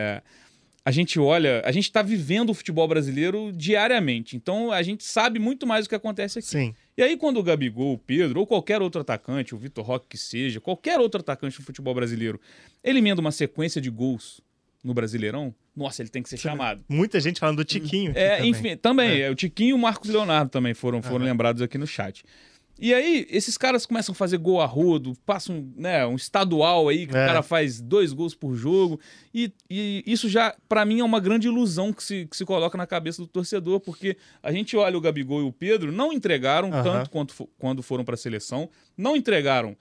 A gente está vivendo o futebol brasileiro diariamente, então a gente sabe muito mais o que acontece aqui. Sim. E aí quando o Gabigol, o Pedro, ou qualquer outro atacante, o Vitor Roque que seja, qualquer outro atacante do futebol brasileiro, ele emenda uma sequência de gols no Brasileirão, nossa, ele tem que ser chamado. Muita gente falando do Tiquinho. Enfim, também. O Tiquinho e o Marcos Leonardo também foram lembrados aqui no chat. E aí, esses caras começam a fazer gol a rodo, passam um estadual aí, que o cara faz 2 gols por jogo. E isso já, pra mim, é uma grande ilusão que se coloca na cabeça do torcedor, porque a gente olha o Gabigol e o Pedro, não entregaram tanto quando foram pra seleção, não entregaram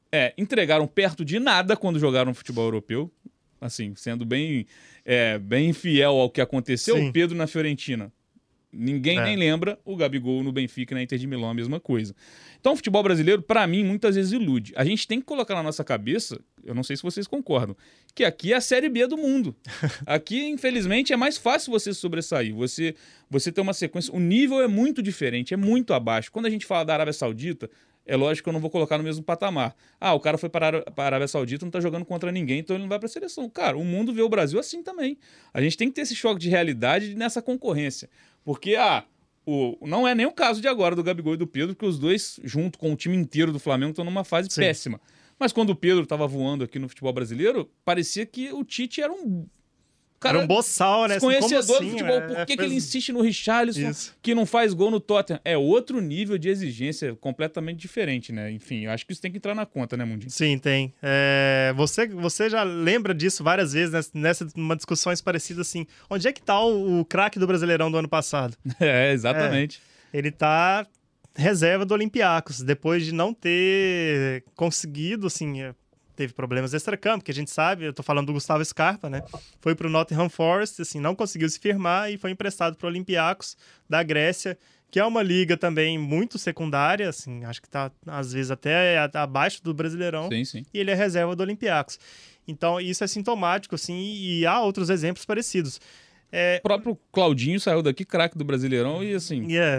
perto de nada quando jogaram futebol europeu, assim, sendo bem fiel ao que aconteceu. Sim. O Pedro na Fiorentina. Ninguém nem lembra, o Gabigol no Benfica e na Inter de Milão, a mesma coisa. Então o futebol brasileiro, pra mim, muitas vezes ilude. A gente tem que colocar na nossa cabeça, eu não sei se vocês concordam, que aqui é a Série B do mundo. Aqui, infelizmente, é mais fácil você sobressair. Você ter uma sequência... O nível é muito diferente, é muito abaixo. Quando a gente fala da Arábia Saudita, é lógico que eu não vou colocar no mesmo patamar. O cara foi para a Arábia Saudita, não tá jogando contra ninguém, então ele não vai pra seleção. Cara, o mundo vê o Brasil assim também. A gente tem que ter esse choque de realidade nessa concorrência. Porque, não é nem o caso de agora do Gabigol e do Pedro, que os dois, junto com o time inteiro do Flamengo, estão numa fase péssima. Mas quando o Pedro estava voando aqui no futebol brasileiro, parecia que o Tite era um cara... Era um boçal, né? Conhecedor do futebol. Por que ele insiste no Richarlison, que não faz gol no Tottenham? É outro nível de exigência completamente diferente, né? Enfim, eu acho que isso tem que entrar na conta, né, Mundinho? Sim, tem. Você já lembra disso várias vezes, numa discussões parecidas assim. Onde é que tá o craque do Brasileirão do ano passado? Exatamente. Ele tá reserva do Olympiacos, depois de não ter conseguido, assim... Teve problemas extracampo, que a gente sabe, eu tô falando do Gustavo Scarpa, né? Foi pro Nottingham Forest, assim, não conseguiu se firmar e foi emprestado pro Olympiacos da Grécia, que é uma liga também muito secundária, assim, acho que tá, às vezes, até abaixo do Brasileirão. Sim. E ele é reserva do Olympiacos. Então, isso é sintomático, assim, e há outros exemplos parecidos. O próprio Claudinho saiu daqui, craque do Brasileirão, e assim...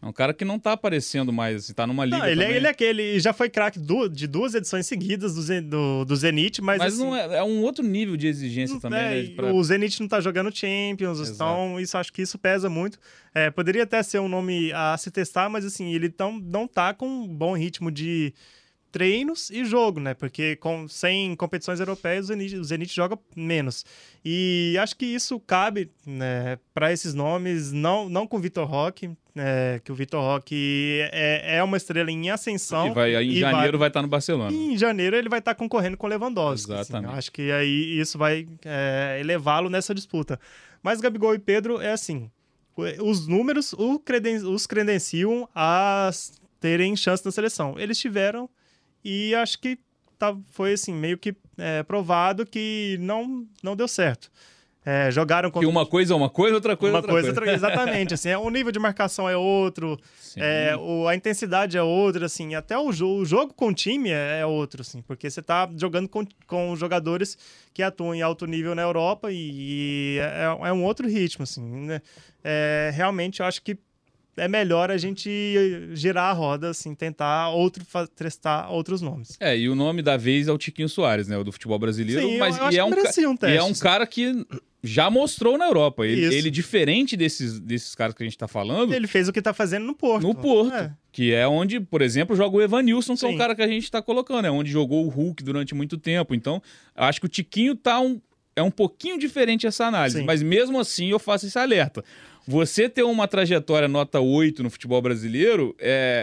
É um cara que não tá aparecendo mais, tá numa liga ele também. ele é aquele, já foi craque de 2 edições seguidas do Zenit, mas assim, não é um outro nível de exigência também, né? O Zenit não tá jogando Champions, então acho que isso pesa muito. Poderia até ser um nome a se testar, mas assim, ele não tá com um bom ritmo de treinos e jogo, né? Porque sem competições europeias, o Zenit joga menos. E acho que isso cabe, né, para esses nomes, não com o Vitor Roque, que o Vitor Roque é uma estrela em ascensão. Em janeiro vai estar no Barcelona. E em janeiro ele vai estar concorrendo com o Lewandowski. Exatamente. Assim, acho que aí isso vai elevá-lo nessa disputa. Mas Gabigol e Pedro é assim, os números os credenciam a terem chance na seleção. Eles tiveram e acho que foi assim, meio que provado que não deu certo. Jogaram contra... Que uma coisa é uma coisa, outra coisa é outra coisa. Exatamente. Assim, o nível de marcação é outro, a intensidade é outra, assim, até o jogo com o time é outro, assim, porque você tá jogando com jogadores que atuam em alto nível na Europa e é um outro ritmo, assim, né? Realmente, eu acho que é melhor a gente girar a roda, assim, tentar testar outros nomes. E o nome da vez é o Tiquinho Soares, né? O do futebol brasileiro. Sim, mas eu acho que merecia um teste. E é um cara que já mostrou na Europa. Ele diferente desses caras que a gente tá falando... Ele fez o que tá fazendo no Porto. No Porto. Que é onde, por exemplo, joga o Evanilson, que é um cara que a gente tá colocando. É onde jogou o Hulk durante muito tempo. Então, eu acho que o Tiquinho é um pouquinho diferente essa análise. Sim. Mas mesmo assim, eu faço esse alerta. Você ter uma trajetória nota 8 no futebol brasileiro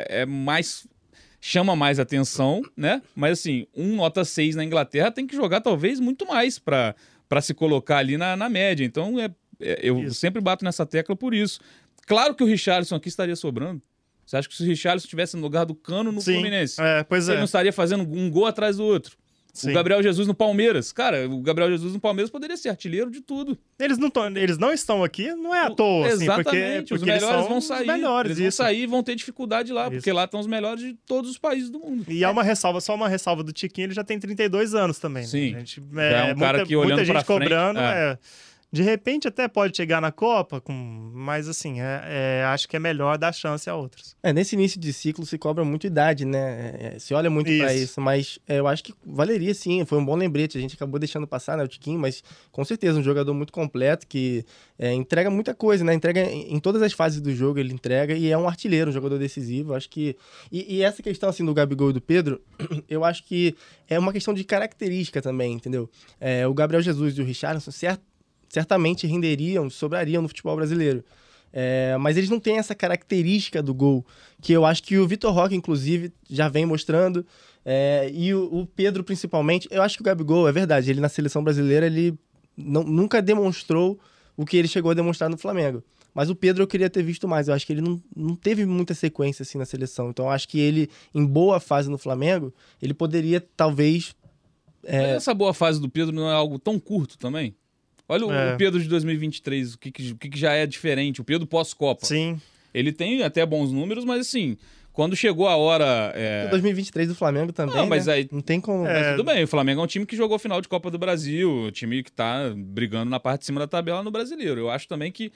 chama mais atenção, né? Mas assim, nota 6 na Inglaterra tem que jogar talvez muito mais para se colocar ali na média. Então, eu sempre bato nessa tecla por isso. Claro que o Richarlison aqui estaria sobrando. Você acha que se o Richarlison estivesse no lugar do Cano no Fluminense, ele não estaria fazendo um gol atrás do outro? Sim. O Gabriel Jesus no Palmeiras. Cara, o Gabriel Jesus no Palmeiras poderia ser artilheiro de tudo. Eles não estão aqui, não é à toa. Exatamente. Porque os melhores vão sair. Eles vão sair e vão ter dificuldade lá, porque lá estão os melhores de todos os países do mundo. E só uma ressalva do Tiquinho, ele já tem 32 anos também. Sim. Né? A gente, é um cara que olhando muita gente pra cobrando. frente, de repente até pode chegar na Copa, mas assim, acho que é melhor dar chance a outros. Nesse início de ciclo se cobra muito idade, né? Se olha muito pra isso, mas eu acho que valeria sim, foi um bom lembrete, a gente acabou deixando passar, né, o Tiquinho, mas com certeza um jogador muito completo que entrega muita coisa, né? Entrega em todas as fases do jogo, ele entrega e é um artilheiro, um jogador decisivo, acho que... E essa questão assim do Gabigol e do Pedro, eu acho que é uma questão de característica também, entendeu? O Gabriel Jesus e o Richarlison, certamente sobrariam no futebol brasileiro. Mas eles não têm essa característica do gol, que eu acho que o Vitor Roque, inclusive, já vem mostrando, e o Pedro, principalmente. Eu acho que o Gabigol, é verdade, ele na seleção brasileira, ele nunca demonstrou o que ele chegou a demonstrar no Flamengo. Mas o Pedro eu queria ter visto mais, eu acho que ele não teve muita sequência assim na seleção, então eu acho que ele, em boa fase no Flamengo, ele poderia, talvez... Mas essa boa fase do Pedro não é algo tão curto também? Olha o Pedro de 2023, o que já é diferente, o Pedro pós-Copa. Sim. Ele tem até bons números, mas assim, quando chegou a hora... 2023 do Flamengo também, não, mas né? aí... Não tem como... Mas tudo bem, o Flamengo é um time que jogou a final de Copa do Brasil, um time que tá brigando na parte de cima da tabela no Brasileiro. Eu acho também que,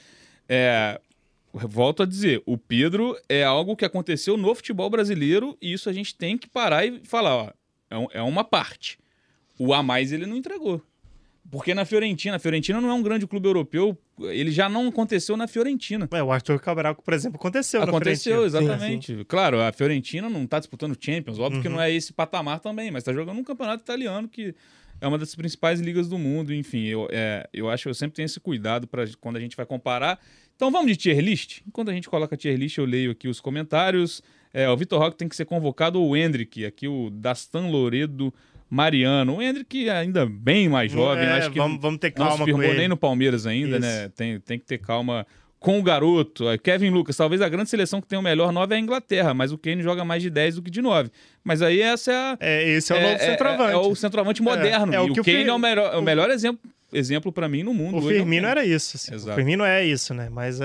volto a dizer, o Pedro é algo que aconteceu no futebol brasileiro e isso a gente tem que parar e falar, é uma parte. O a mais ele não entregou. Porque a Fiorentina não é um grande clube europeu, ele já não aconteceu na Fiorentina. O Arthur Cabral, por exemplo, aconteceu na Fiorentina. Aconteceu, exatamente. Sim. Claro, a Fiorentina não está disputando Champions, óbvio que não é esse patamar também, mas está jogando um campeonato italiano que é uma das principais ligas do mundo, enfim, eu acho que eu sempre tenho esse cuidado para quando a gente vai comparar. Então vamos de tier list? Enquanto a gente coloca a tier list, eu leio aqui os comentários. O Vitor Roque tem que ser convocado, ou o Hendrick, aqui o Dastan Loredo Mariano. O Hendrick ainda bem mais jovem, acho que vamos ter calma não se firmou com ele. nem no Palmeiras ainda, né? Tem que ter calma com o garoto. Kevin Lucas, talvez a grande seleção que tem o melhor 9 é a Inglaterra, mas o Kane joga mais de 10 do que de 9. Mas aí esse é o novo centroavante. É o centroavante moderno. E o Kane é o melhor exemplo para mim no mundo. O Firmino era isso. Assim. Exato. O Firmino é isso, né? Mas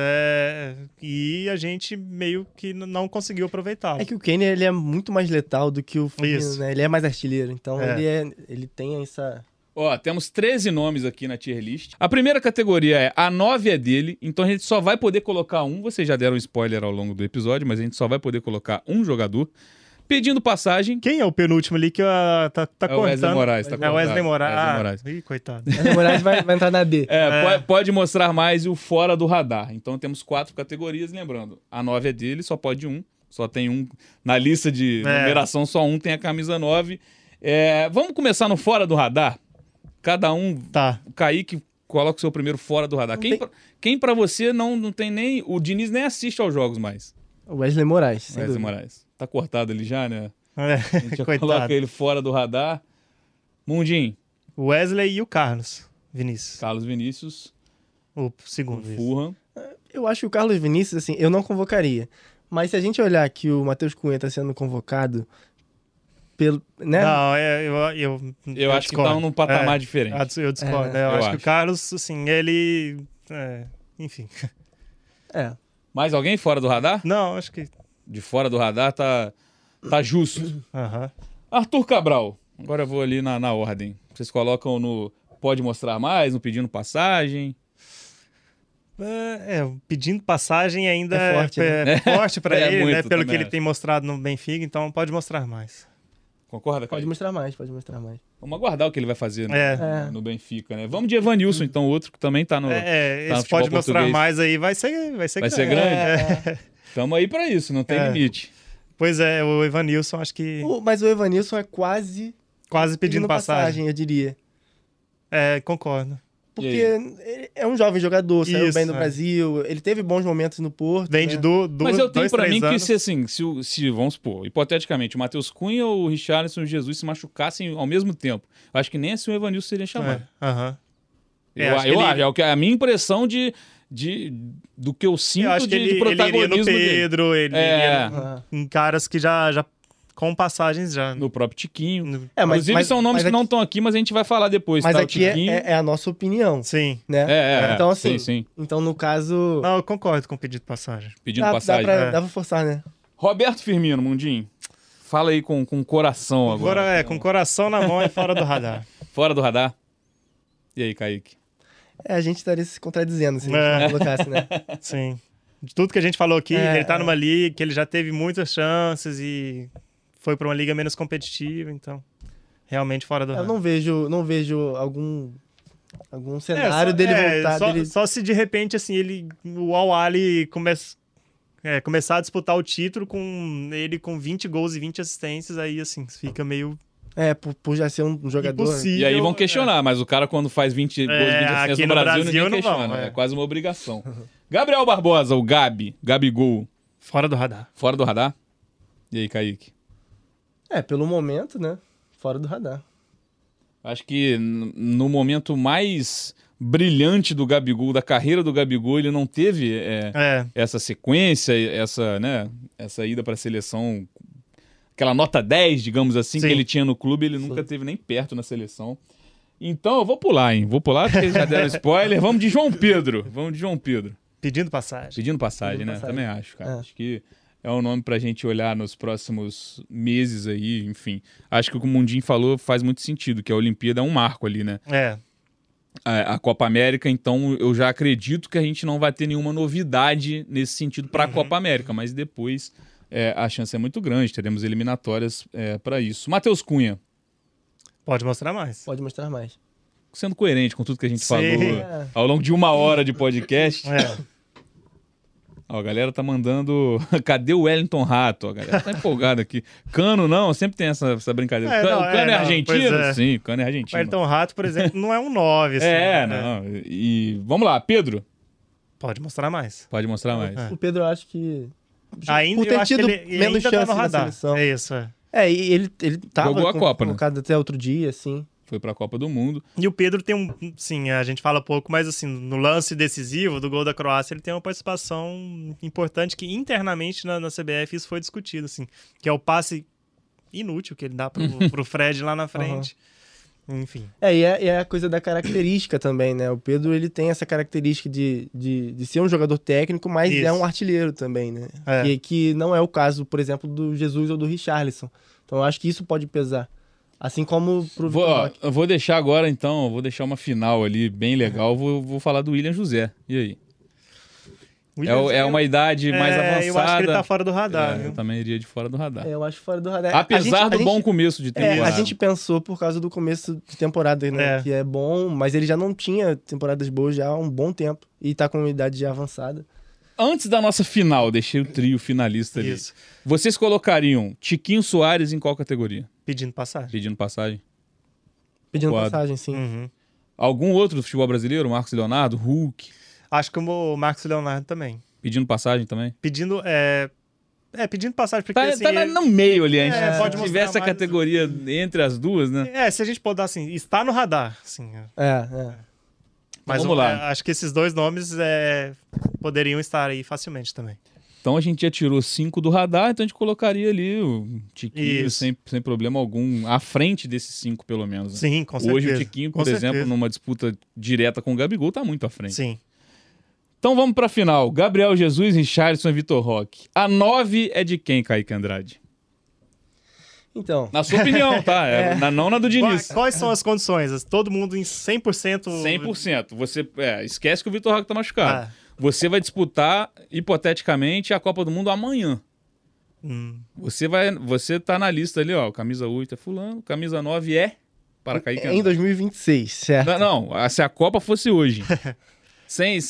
e a gente meio que não conseguiu aproveitá-lo. É que o Kane ele é muito mais letal do que o Firmino, né? Ele é mais artilheiro, então ele tem Ó, temos 13 nomes aqui na tier list. A primeira categoria é a 9 é dele, então a gente só vai poder colocar um. Vocês já deram spoiler ao longo do episódio, mas a gente só vai poder colocar um jogador. Pedindo passagem. Quem é o penúltimo ali que tá É o Wesley cortando? Moraes. Tá É o Wesley Moraes. Wesley Ah, Moraes. ih, coitado. Wesley Moraes vai entrar na D. Pode mostrar mais e o fora do radar. Então temos 4 categorias, lembrando. A 9 é dele, só pode um. Só tem um. Na lista de numeração, só um tem a camisa 9. Vamos começar no fora do radar? Cada um. Tá. O Kaique coloca o seu primeiro fora do radar. Quem pra você não tem nem... O Diniz nem assiste aos jogos mais. Wesley Moraes. sem Wesley dúvida. Moraes. Tá cortado ali já, né? A gente já Coitado. coloca ele fora do radar. Mundinho. O Wesley e o Carlos Vinícius. Carlos Vinícius. O segundo. isso. Fulham. Eu acho que o Carlos Vinícius, assim, eu não convocaria. Mas se a gente olhar que o Matheus Cunha está sendo convocado pelo... né? Não, Eu acho que tá num patamar diferente. Eu discordo. Eu acho que o Carlos, assim, ele... enfim. Mais alguém fora do radar? Não, acho que... De fora do radar tá justo. Aham. Arthur Cabral. Agora eu vou ali na ordem. Vocês colocam no pode mostrar mais, no pedindo passagem. Pedindo passagem ainda É forte, né? forte pra ele, muito, né? Pelo que também ele acho. tem mostrado no Benfica, então pode mostrar mais. Concorda, Pode Kaique? mostrar mais, pode mostrar mais. Vamos aguardar o que ele vai fazer no Benfica, né? Vamos de Evanilson, então, outro que também tá no... Esse futebol pode mostrar português. mais aí, vai ser grande? Tamo aí pra isso, não tem limite. Pois é, o Evanilson, acho que Mas o Evanilson é quase pedindo passagem. eu diria. Concordo. Porque ele é um jovem jogador, saiu Isso, bem do Brasil, ele teve bons momentos no Porto. Vem né? de Mas eu tenho 2, pra 3 mim anos. que se vamos supor, hipoteticamente, o Matheus Cunha, o Richarlison e o Jesus se machucassem ao mesmo tempo, eu acho que nem assim o Evanilson seria chamado. Aham. Eu acho que ele- acho, é o que a minha impressão do que eu sinto Eu acho que de ele iria no protagonismo dele. Pedro, ele iria Ah. em caras que já com passagens já. No próprio Tiquinho. É, mas- Inclusive mas- são nomes mas que não aqui- estão aqui, mas a gente vai falar depois. Mas tá? O aqui Tiquinho... é a nossa opinião, Sim. né? Então, assim, sim. então no caso, Não, eu concordo com o pedido de passagem. Pedindo dá passagem. pra forçar, né? Roberto Firmino, Mundinho. Fala aí com coração agora. Agora com o coração na mão e fora do radar. Fora do radar. E aí, Kaique? A gente estaria se contradizendo se a gente não colocasse, né? Sim. De tudo que a gente falou aqui, É, ele tá numa liga que ele já teve muitas chances e foi pra uma liga menos competitiva, então realmente fora do Eu radar. não vejo algum cenário dele voltar. Só se de repente, assim, o Al-Ahly começar a disputar o título com ele com 20 gols e 20 assistências, aí, assim, fica meio Por já ser um jogador. impossível. E aí vão questionar, mas o cara quando faz 20 gols, 20 assistências aqui no no Brasil, Brasil ninguém não vão, questiona. é. É quase uma obrigação. Gabriel Barbosa, o Gabigol. Fora do radar. Fora do radar? E aí, Kaique? Pelo momento, né? Fora do radar. Acho que no momento mais brilhante do Gabigol, da carreira do Gabigol, ele não teve essa sequência, essa ida para a seleção, aquela nota 10, digamos assim, Sim. que ele tinha no clube, ele nunca teve nem perto na seleção. Então eu vou pular, hein? Vou pular porque já deram spoiler. Vamos de João Pedro. Pedindo passagem. Pedindo passagem, né? passagem. Também acho, cara. É. Acho que é um nome pra gente olhar nos próximos meses aí, enfim. Acho que o que o Mundinho falou faz muito sentido, que a Olimpíada é um marco ali, né? A Copa América, então eu já acredito que a gente não vai ter nenhuma novidade nesse sentido para a Copa América, mas depois a chance é muito grande, teremos eliminatórias para isso. Matheus Cunha, Pode mostrar mais. Pode mostrar mais. sendo coerente com tudo que a gente Sim. falou ao longo de 1 hora de podcast. É. Ó, a galera tá mandando... Cadê o Wellington Rato? A galera tá empolgada aqui. Cano não, sempre tem essa brincadeira. O Cano é argentino? pois é. Sim, o Cano é O argentino. Ayrton Rato, por exemplo, não é um 9. Assim, Não. E vamos lá, Pedro. Pode mostrar mais. Pode mostrar mais. É. O Pedro, eu acho que... Ainda por ter eu acho que tido ele menos ainda tá chances no na radar. seleção. É isso, é. E ele tava Jogou a Copa, né? colocado até outro dia, assim. Foi pra Copa do Mundo. E o Pedro tem sim, a gente fala pouco, mas assim, no lance decisivo do gol da Croácia, ele tem uma participação importante que internamente na CBF isso foi discutido, assim, que é o passe inútil que ele dá pro Fred lá na frente. Enfim. E é a coisa da característica também, né? O Pedro, ele tem essa característica de ser um jogador técnico, mas Isso. é um artilheiro também, né? É. Que não é o caso, por exemplo, do Jesus ou do Richarlison. Então, eu acho que isso pode pesar. Assim como pro Vitor Roque. Eu vou deixar agora, então, vou deixar uma final ali bem legal. Vou falar do William José. E aí? É uma idade mais avançada. Eu acho que ele tá fora do radar, viu? Eu também iria de fora do radar. Eu acho fora do radar. Apesar do bom começo de temporada. A gente pensou por causa do começo de temporada, né? Que é bom, mas ele já não tinha temporadas boas já há um bom tempo. E tá com uma idade já avançada. Antes da nossa final, deixei o trio finalista ali. Isso. Vocês colocariam Tiquinho Soares em qual categoria? Pedindo passagem. Pedindo passagem? Pedindo passagem, sim. Algum outro do futebol brasileiro? Marcos Leonardo? Hulk? Acho que o Marcos Leonardo também. Pedindo passagem também? Pedindo passagem, porque assim... Tá no meio ali, a gente pode se tivesse a categoria entre as duas, né? Se a gente pudesse, assim, está no radar, assim. Mas vamos lá. Acho que esses dois nomes poderiam estar aí facilmente também. Então a gente já tirou 5 do radar, então a gente colocaria ali o Tiquinho sem problema algum, à frente desses 5 pelo menos. Né? Sim, com certeza. Hoje o Tiquinho, por exemplo, numa disputa direta com o Gabigol, tá muito à frente. Sim. Então vamos pra final. Gabriel Jesus, Richarlison e Vitor Roque. A 9 é de quem, Kaique Andrade? Então... Na sua opinião, tá? Não na do Diniz. Quais são as condições? Todo mundo em 100%... 100%. Você esquece que o Vitor Roque tá machucado. Você vai disputar, hipoteticamente, a Copa do Mundo amanhã. Você tá na lista ali, ó. Camisa 8 é fulano, camisa 9 é para Kaique Andrade. Em 2026, certo? Não, se a Copa fosse hoje. sem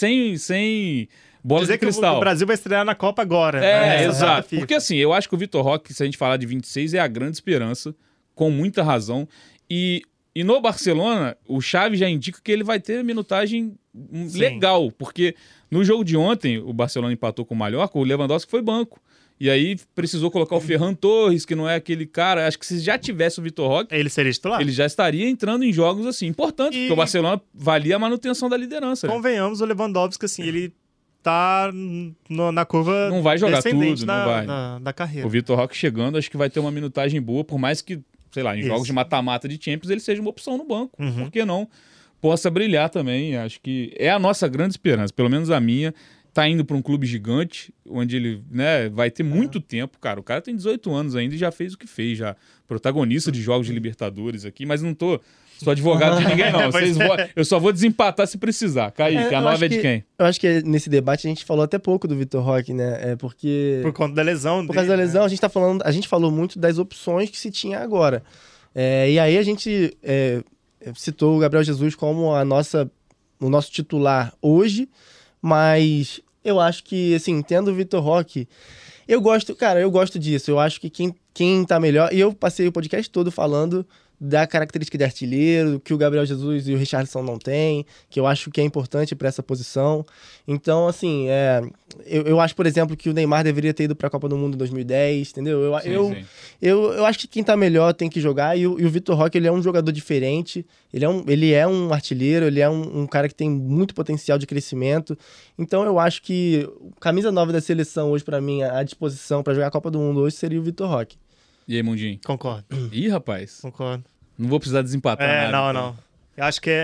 bola de cristal. Que o Brasil vai estrear na Copa agora. Exato. Porque assim, eu acho que o Vitor Roque, se a gente falar de 26, é a grande esperança, com muita razão. E no Barcelona, o Xavi já indica que ele vai ter minutagem legal, porque no jogo de ontem, o Barcelona empatou com o Mallorca, o Lewandowski foi banco. E aí precisou colocar o Ferran Torres, que não é aquele cara... Acho que se já tivesse o Vitor Roque... Ele seria titular? Ele já estaria entrando em jogos assim importantes, porque o Barcelona valia a manutenção da liderança. Convenhamos, o Lewandowski, assim, ele tá na curva... Não vai jogar tudo, não vai. Da carreira. O Vitor Roque chegando, acho que vai ter uma minutagem boa, por mais que, sei lá, em jogos de mata-mata de Champions, ele seja uma opção no banco. Por que não? Possa brilhar também. Acho que é a nossa grande esperança, pelo menos a minha. Tá indo para um clube gigante, onde ele vai ter muito tempo. Cara, o cara tem 18 anos ainda e já fez o que fez, já. Protagonista de jogos de Libertadores aqui, mas não sou advogado de ninguém, não. Eu só vou desempatar se precisar. Kaique, a 9 é de quem? Eu acho que nesse debate a gente falou até pouco do Vitor Roque, né? Porque... Por conta da lesão. Por causa da lesão, a gente falou muito das opções que se tinha agora. E aí a gente citou o Gabriel Jesus como o nosso titular hoje, mas eu acho que, assim, tendo o Vitor Roque, eu gosto disso. Eu acho que quem tá melhor... E eu passei o podcast todo falando da característica de artilheiro, que o Gabriel Jesus e o Richarlison não têm, que eu acho que é importante para essa posição. Então, assim, eu acho, por exemplo, que o Neymar deveria ter ido para a Copa do Mundo em 2010, entendeu? Eu acho que quem tá melhor tem que jogar, e o Vitor Roque, ele é um jogador diferente, ele é um artilheiro, ele é um cara que tem muito potencial de crescimento. Então, eu acho que camisa 9 da seleção hoje, para mim, à disposição para jogar a Copa do Mundo hoje, seria o Vitor Roque. E aí, Mundinho? Concordo. Ih, rapaz. Concordo. Não vou precisar desempatar nada. Não. Eu acho que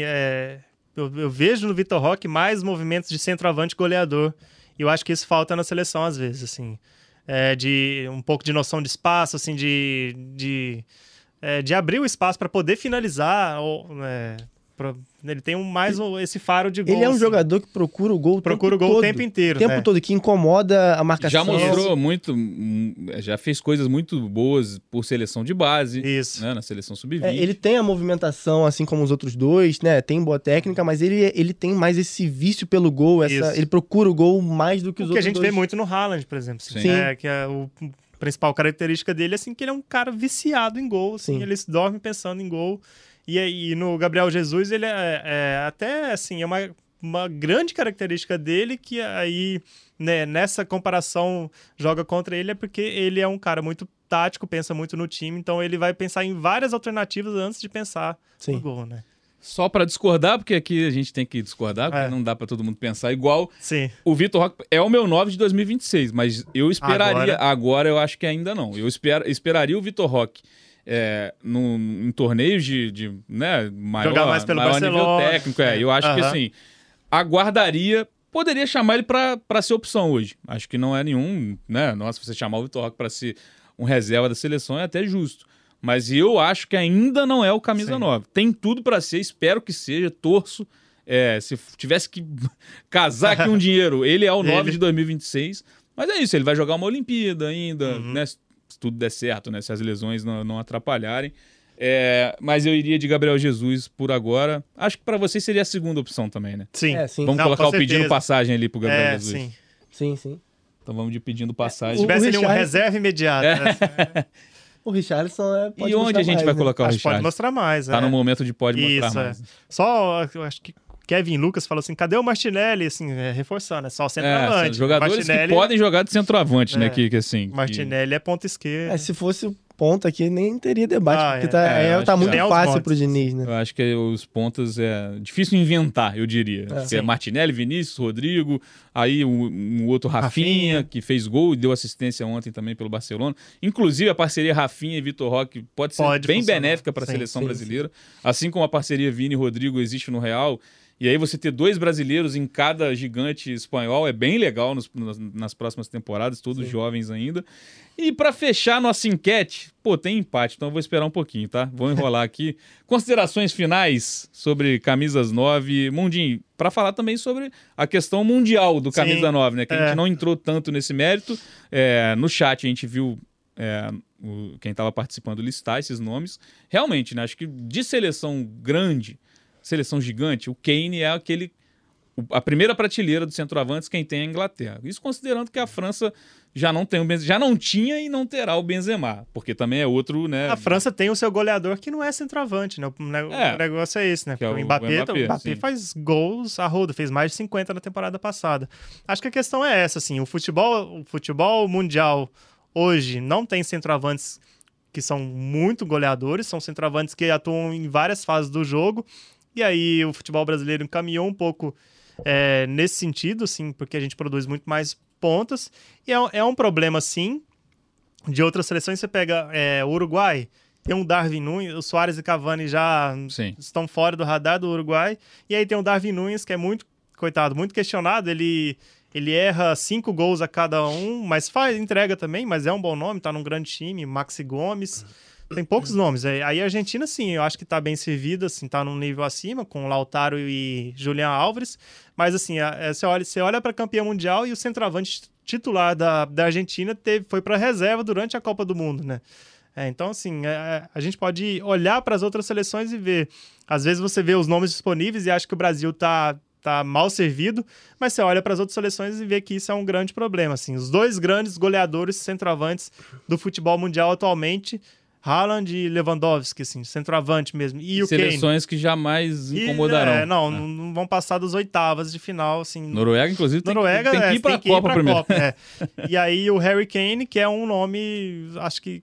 eu vejo no Vitor Roque mais movimentos de centroavante goleador. E eu acho que isso falta na seleção às vezes, assim. De um pouco de noção de espaço, assim, de abrir o espaço para poder finalizar. Ele tem esse faro de gol. Ele é um jogador que procura o gol o tempo inteiro. O tempo todo, que incomoda a marcação. Já mostrou muito, já fez coisas muito boas por seleção de base. Isso. Né, na seleção sub-20. Ele tem a movimentação, assim como os outros dois, né? Tem boa técnica, mas ele tem mais esse vício pelo gol. Ele procura o gol mais do que os outros dois. Que a gente vê muito no Haaland, por exemplo. Sim. Que é a principal característica dele, assim, que ele é um cara viciado em gol. Assim, ele dorme pensando em gol. E no Gabriel Jesus, ele até, assim, é uma grande característica dele que aí, né, nessa comparação, joga contra ele, é porque ele é um cara muito tático, pensa muito no time, então ele vai pensar em várias alternativas antes de pensar no gol, né? Só para discordar, porque aqui a gente tem que discordar, porque não dá para todo mundo pensar igual. Sim. O Vitor Roque é o meu 9 de 2026, mas eu esperaria... Agora eu acho que ainda não. Eu esperaria o Vitor Roque em torneios de maior nível técnico. Eu acho que assim, aguardaria, poderia chamar ele para ser opção hoje. Acho que não é nenhum, né? Nossa, você chamar o Vitor Roque para ser um reserva da seleção é até justo. Mas eu acho que ainda não é o camisa Sim. 9. Tem tudo para ser, espero que seja, torço. Se tivesse que casar aqui um dinheiro, ele é o 9 de 2026. Mas é isso, ele vai jogar uma Olimpíada ainda, né? Se tudo der certo, né? Se as lesões não atrapalharem. Mas eu iria de Gabriel Jesus por agora. Acho que para vocês seria a segunda opção também, né? Sim. Sim. Vamos colocar o pedindo passagem ali pro Gabriel Jesus. Sim. Sim, sim. Então vamos de pedindo passagem. Se tivesse ali um Richarlison- reserva imediato. Né? O Richarlison pode E onde mostrar a gente mais, vai né? colocar o Acho que pode Richarlison? mostrar mais. Tá no momento de pode mostrar Isso, mais. Só, eu acho que Kevin Lucas falou assim, cadê o Martinelli? Assim, reforçando, é só o centroavante. Jogadores Martinelli, que podem jogar de centroavante, né? Que assim, Martinelli é ponta esquerda. Se fosse ponta aqui, nem teria debate, porque eu acho tá que muito tem os fácil pontos. pro Diniz, né? eu acho que os pontas é difícil inventar, eu diria. Porque é Martinelli, Vinícius, Rodrigo, aí um outro Rafinha, que fez gol e deu assistência ontem também pelo Barcelona. Inclusive, a parceria Rafinha e Vitor Roque pode ser bem funcionar. benéfica para a Sim, seleção sim, brasileira. Assim como a parceria Vini e Rodrigo existe no Real. E aí você ter 2 brasileiros em cada gigante espanhol é bem legal nas próximas temporadas, todos jovens ainda. E para fechar nossa enquete, tem empate, então eu vou esperar um pouquinho, tá? Vou enrolar aqui. Considerações finais sobre camisas 9. Mundinho, para falar também sobre a questão mundial do camisa 9, né? Que a gente não entrou tanto nesse mérito. No chat a gente viu quem estava participando listar esses nomes. Realmente, né? Acho que de seleção grande, seleção gigante, o Kane é a primeira prateleira dos centroavantes, quem tem é a Inglaterra. Isso considerando que a França já não tinha e não terá o Benzema, porque também é outro, né? A França tem o seu goleador que não é centroavante, né? O negócio é esse, né? Que é o o Mbappé faz gols a roda, fez mais de 50 na temporada passada. Acho que a questão é essa, assim, o futebol mundial hoje não tem centroavantes que são muito goleadores, são centroavantes que atuam em várias fases do jogo. E aí o futebol brasileiro encaminhou um pouco nesse sentido, assim, porque a gente produz muito mais pontas. E é um problema, sim. De outras seleções, você pega o Uruguai, tem um Darwin Núñez, o Suárez e Cavani já estão fora do radar do Uruguai. E aí tem o Darwin Núñez, que é muito questionado. Ele erra 5 gols a cada um, mas entrega também, mas é um bom nome, tá num grande time. Maxi Gomes... Tem poucos nomes. Aí a Argentina, sim, eu acho que tá bem servida, assim, tá num nível acima, com Lautaro e Julián Álvares. Mas, assim, você olha para campeão mundial e o centroavante titular da Argentina foi para reserva durante a Copa do Mundo, né? Então, assim, a gente pode olhar para as outras seleções e ver. Às vezes você vê os nomes disponíveis e acha que o Brasil tá mal servido, mas você olha para as outras seleções e vê que isso é um grande problema. Assim, os 2 grandes goleadores centroavantes do futebol mundial atualmente, Haaland e Lewandowski, assim, centroavante mesmo. E o Kane. Seleções que jamais incomodarão. Não vão passar das oitavas de final, assim. Noruega, inclusive, tem que ir para a Copa Copa primeiro. E aí o Harry Kane, que é um nome, acho que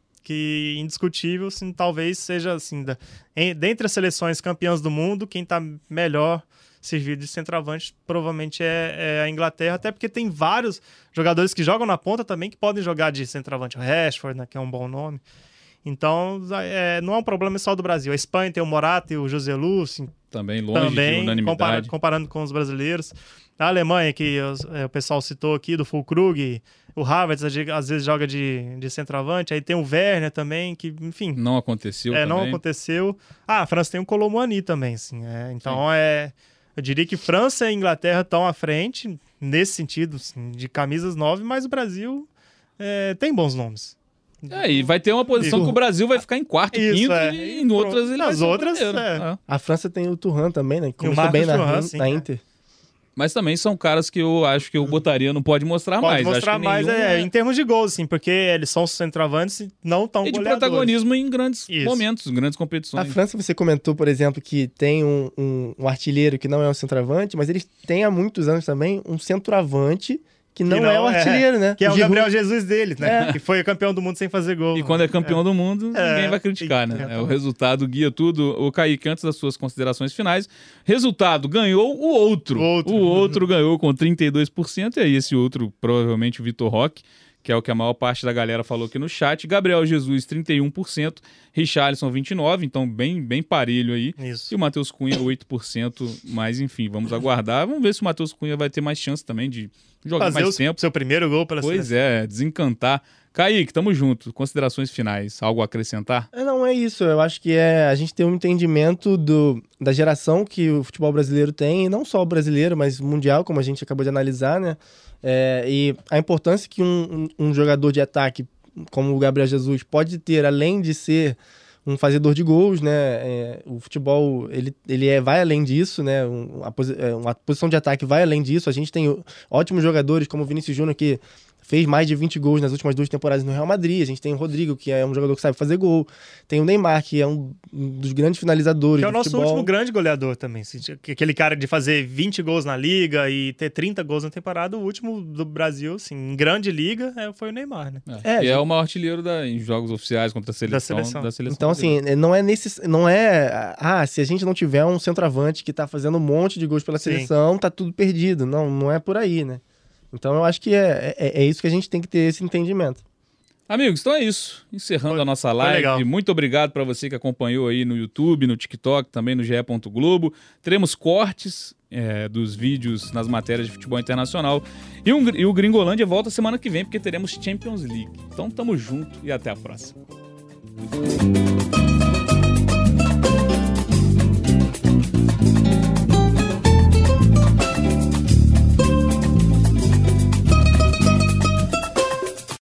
indiscutível, assim, talvez seja, assim, dentre as seleções campeãs do mundo, quem está melhor servido de centroavante provavelmente é a Inglaterra, até porque tem vários jogadores que jogam na ponta também que podem jogar de centroavante. O Rashford, né, que é um bom nome. Então, não é um problema só do Brasil. A Espanha tem o Morata e o Joselu, assim, também longe de unanimidade. Comparando com os brasileiros. A Alemanha, que o pessoal citou aqui, do Füllkrug, o Havertz às vezes joga de centroavante. Aí tem o Werner também, que, enfim... Não aconteceu também. Não aconteceu. A França tem o Kolo Muani também, assim. Então, eu diria que França e Inglaterra estão à frente, nesse sentido, assim, de camisas 9, mas o Brasil tem bons nomes. E vai ter uma posição que o Brasil vai ficar em quarto, quinto, e em outras ele vai ser o primeiro. A França tem o Thuram também, né? Que começou bem na Inter. Mas também são caras que eu acho que eu botaria no pode mostrar mais. Pode mostrar mais, em termos de gols, assim, porque eles são centroavantes e não tão goleadores. E de protagonismo em grandes momentos, em grandes competições. A França, você comentou, por exemplo, que tem um artilheiro que não é um centroavante, mas eles têm há muitos anos também um centroavante que não é o artilheiro, né? Que é o Gabriel Jesus deles, né? Que foi campeão do mundo sem fazer gol. E quando é campeão do mundo, ninguém vai criticar, né? O resultado guia tudo. O Kaique, antes das suas considerações finais, resultado, ganhou o outro. O outro ganhou com 32%, e aí esse outro, provavelmente o Vitor Roque, que é o que a maior parte da galera falou aqui no chat. Gabriel Jesus, 31%. Richarlison, 29%. Então, bem parelho aí. Isso. E o Matheus Cunha, 8%. Mas, enfim, vamos aguardar. Vamos ver se o Matheus Cunha vai ter mais chance também de jogar Fazer mais tempo. seu primeiro gol pela Pois seleção. é, desencantar. Kaique, tamo junto. Considerações finais. Algo a acrescentar? Não, é isso. Eu acho que a gente tem um entendimento da geração que o futebol brasileiro tem, e não só o brasileiro, mas mundial, como a gente acabou de analisar, né? E a importância que um jogador de ataque, como o Gabriel Jesus, pode ter, além de ser um fazedor de gols, né? O futebol, ele vai além disso, né? Uma posição de ataque vai além disso. A gente tem ótimos jogadores, como o Vinícius Júnior, que fez mais de 20 gols nas últimas 2 temporadas no Real Madrid. A gente tem o Rodrigo, que é um jogador que sabe fazer gol. Tem o Neymar, que é um dos grandes finalizadores Que é do o nosso futebol. último grande goleador também. Aquele cara de fazer 20 gols na Liga e ter 30 gols na temporada, o último do Brasil, assim, em grande liga, foi o Neymar, né? E é o maior artilheiro em jogos oficiais contra a seleção. Da seleção então, assim, não é se a gente não tiver um centroavante que tá fazendo um monte de gols pela seleção, tá tudo perdido. Não é por aí, né? Então eu acho que é isso que a gente tem que ter esse entendimento. Amigos, então é isso. Encerrando a nossa live. Muito obrigado para você que acompanhou aí no YouTube, no TikTok, também no ge.globo. Teremos cortes dos vídeos nas matérias de futebol internacional. E o Gringolândia volta semana que vem, porque teremos Champions League. Então tamo junto e até a próxima.